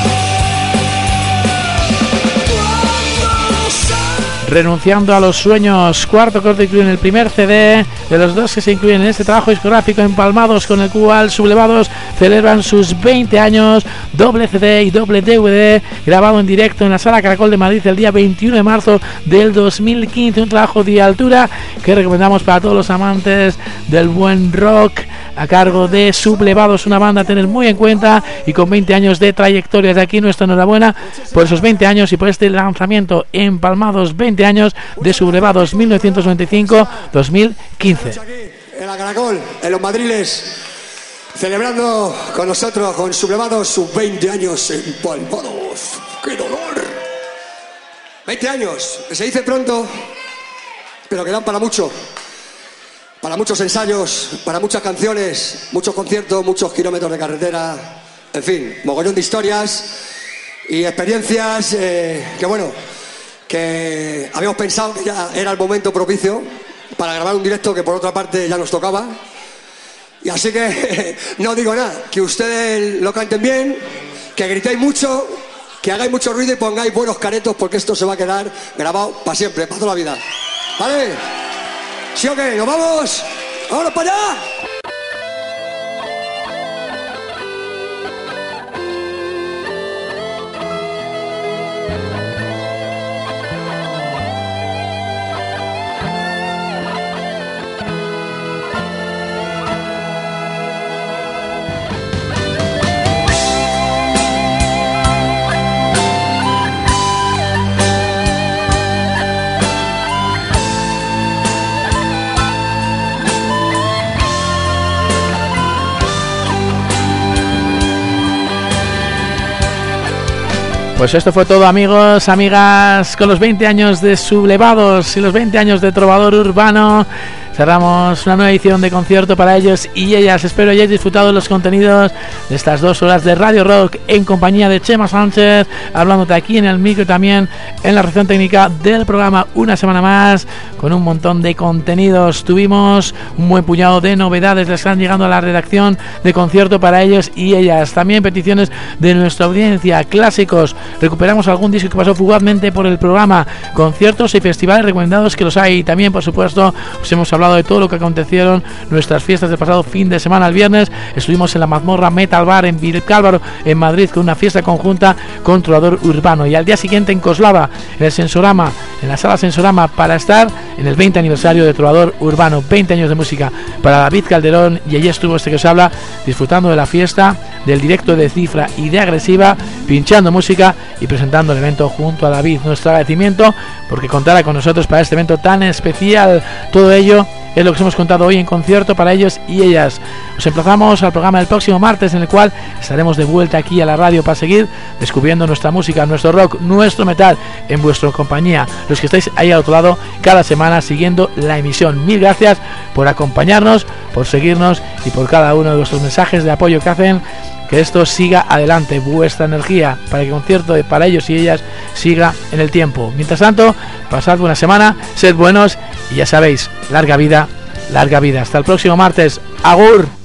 sol, cuando salga. Renunciando a los Sueños, cuarto corte incluye en el primer C D de los dos que se incluyen en este trabajo discográfico empalmados, con el cual Sublevados celebran sus veinte años, doble C D y doble D V D, grabado en directo en la Sala Caracol de Madrid el día veintiuno de marzo del dos mil quince, un trabajo de altura que recomendamos para todos los amantes del buen rock, a cargo de Sublevados, una banda a tener muy en cuenta y con veinte años de trayectoria. De aquí nuestra enhorabuena por esos veinte años y por este lanzamiento empalmados, veinte años de Sublevados mil novecientos noventa y cinco a dos mil quince. Aquí, en la Caracol, en los Madriles, celebrando con nosotros, con Sublevados, sus veinte años empalmados. ¡Qué dolor! veinte años, que se dice pronto, pero que dan para mucho. Para muchos ensayos, para muchas canciones, muchos conciertos, muchos kilómetros de carretera, en fin, mogollón de historias y experiencias eh, que, bueno, que habíamos pensado que ya era el momento propicio para grabar un directo que por otra parte ya nos tocaba. Y así que no digo nada, que ustedes lo canten bien, que gritéis mucho, que hagáis mucho ruido y pongáis buenos caretos, porque esto se va a quedar grabado para siempre, para toda la vida. ¿Vale? ¿Sí o qué? ¿Nos vamos? ¡Vámonos para allá! Pues esto fue todo, amigos, amigas, con los veinte años de Sublevados y los veinte años de Trovador Urbano. Cerramos una nueva edición de concierto para ellos y ellas. Espero hayáis disfrutado de los contenidos de estas dos horas de Radio Rock en compañía de Chema Sánchez, hablándote aquí en el micro y también en la reacción técnica del programa una semana más, con un montón de contenidos. Tuvimos un buen puñado de novedades, les están llegando a la redacción de concierto para ellos y ellas. También peticiones de nuestra audiencia, clásicos. Recuperamos algún disco que pasó fugazmente por el programa, conciertos y festivales recomendados que los hay. También, por supuesto, os hemos hablado de todo lo que acontecieron nuestras fiestas del pasado fin de semana. El viernes estuvimos en la Mazmorra Metal Bar en Vilcálvaro, en Madrid, con una fiesta conjunta con Trovador Urbano, y al día siguiente en Coslava, en el Sensorama, en la sala Sensorama, para estar en el veinte aniversario de Trovador Urbano, veinte años de música para David Calderón, y allí estuvo este que os habla disfrutando de la fiesta, del directo de Cifra y de Agresiva, pinchando música y presentando el evento junto a David. Nuestro agradecimiento porque contara con nosotros para este evento tan especial. Todo ello es lo que os hemos contado hoy en concierto para ellos y ellas. Os emplazamos al programa del próximo martes, en el cual estaremos de vuelta aquí a la radio para seguir descubriendo nuestra música, nuestro rock, nuestro metal en vuestra compañía, los que estáis ahí al otro lado cada semana siguiendo la emisión. Mil gracias por acompañarnos, por seguirnos y por cada uno de vuestros mensajes de apoyo que hacen que esto siga adelante, vuestra energía para que el concierto de para ellos y ellas siga en el tiempo. Mientras tanto, pasad buena semana, sed buenos y ya sabéis, larga vida, larga vida. Hasta el próximo martes. Agur.